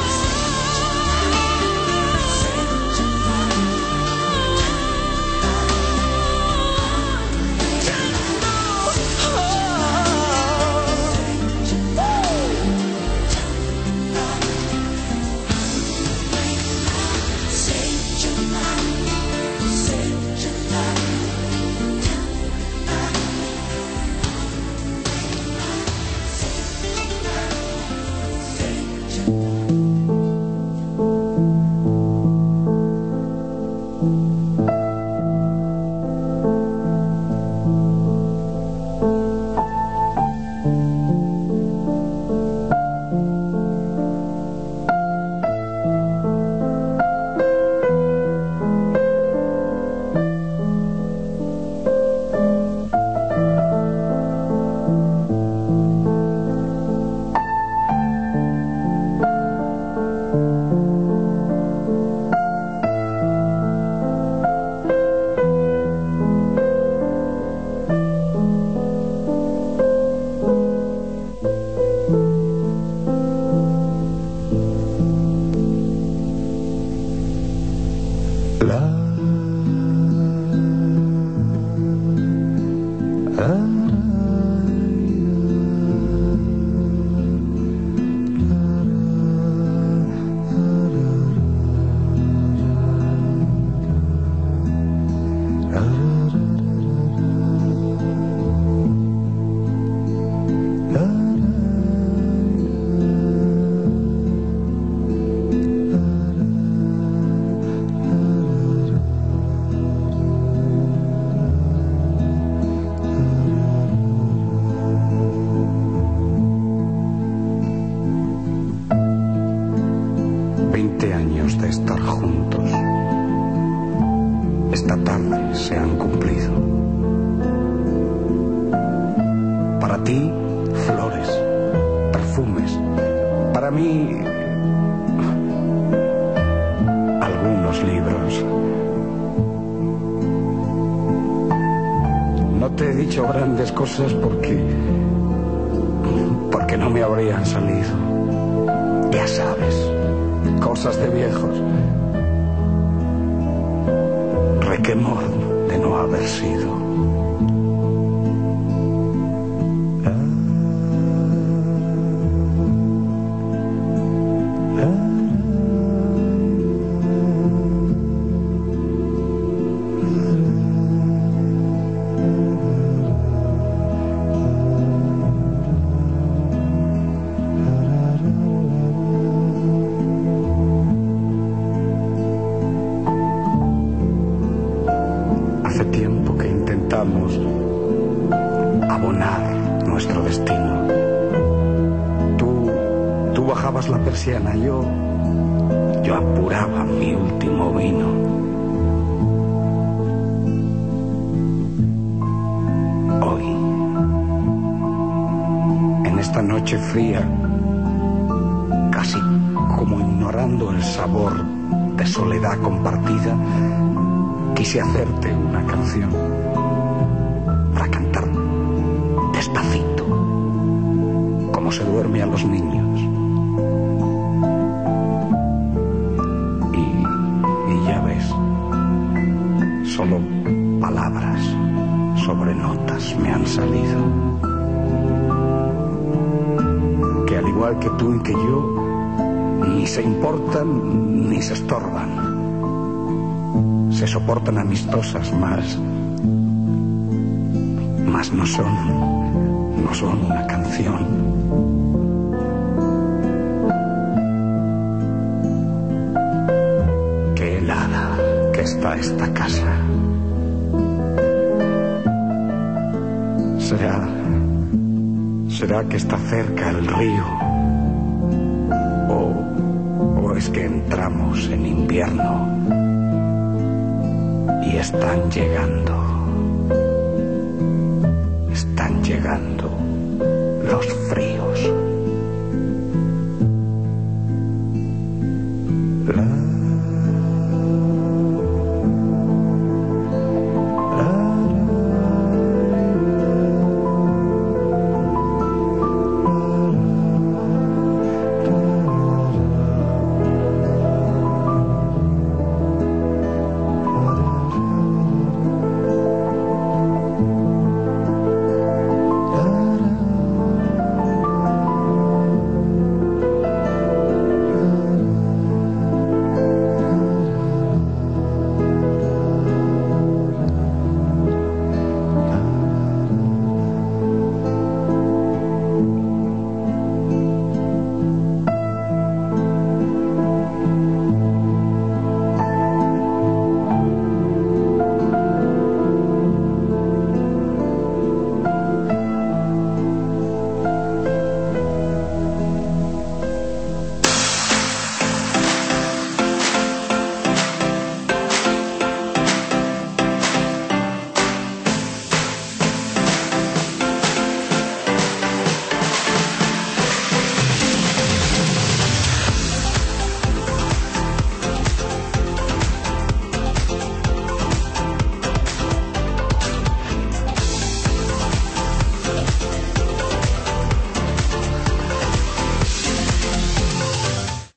Veinte años de estar juntos. Esta tarde se han cumplido. Para ti, flores, perfumes. Para mí, algunos libros. No te he dicho grandes cosas porque... porque no me habrían salido. Ya sabes, cosas de viejos. Requemor de no haber sido. destino. Tú, tú bajabas la persiana, yo, yo apuraba mi último vino. Hoy, en esta noche fría, casi como ignorando el sabor de soledad compartida, quise hacerte una canción para cantar despacito, como se duerme a los niños. Y, y ya ves, solo palabras sobre notas me han salido, que al igual que tú y que yo, ni se importan ni se estorban. Se soportan amistosas, más, más no son, no son una canción. Qué helada que está esta casa. Será, será que está cerca el río, o, o es que entramos en invierno. Y están llegando, están llegando los fríos.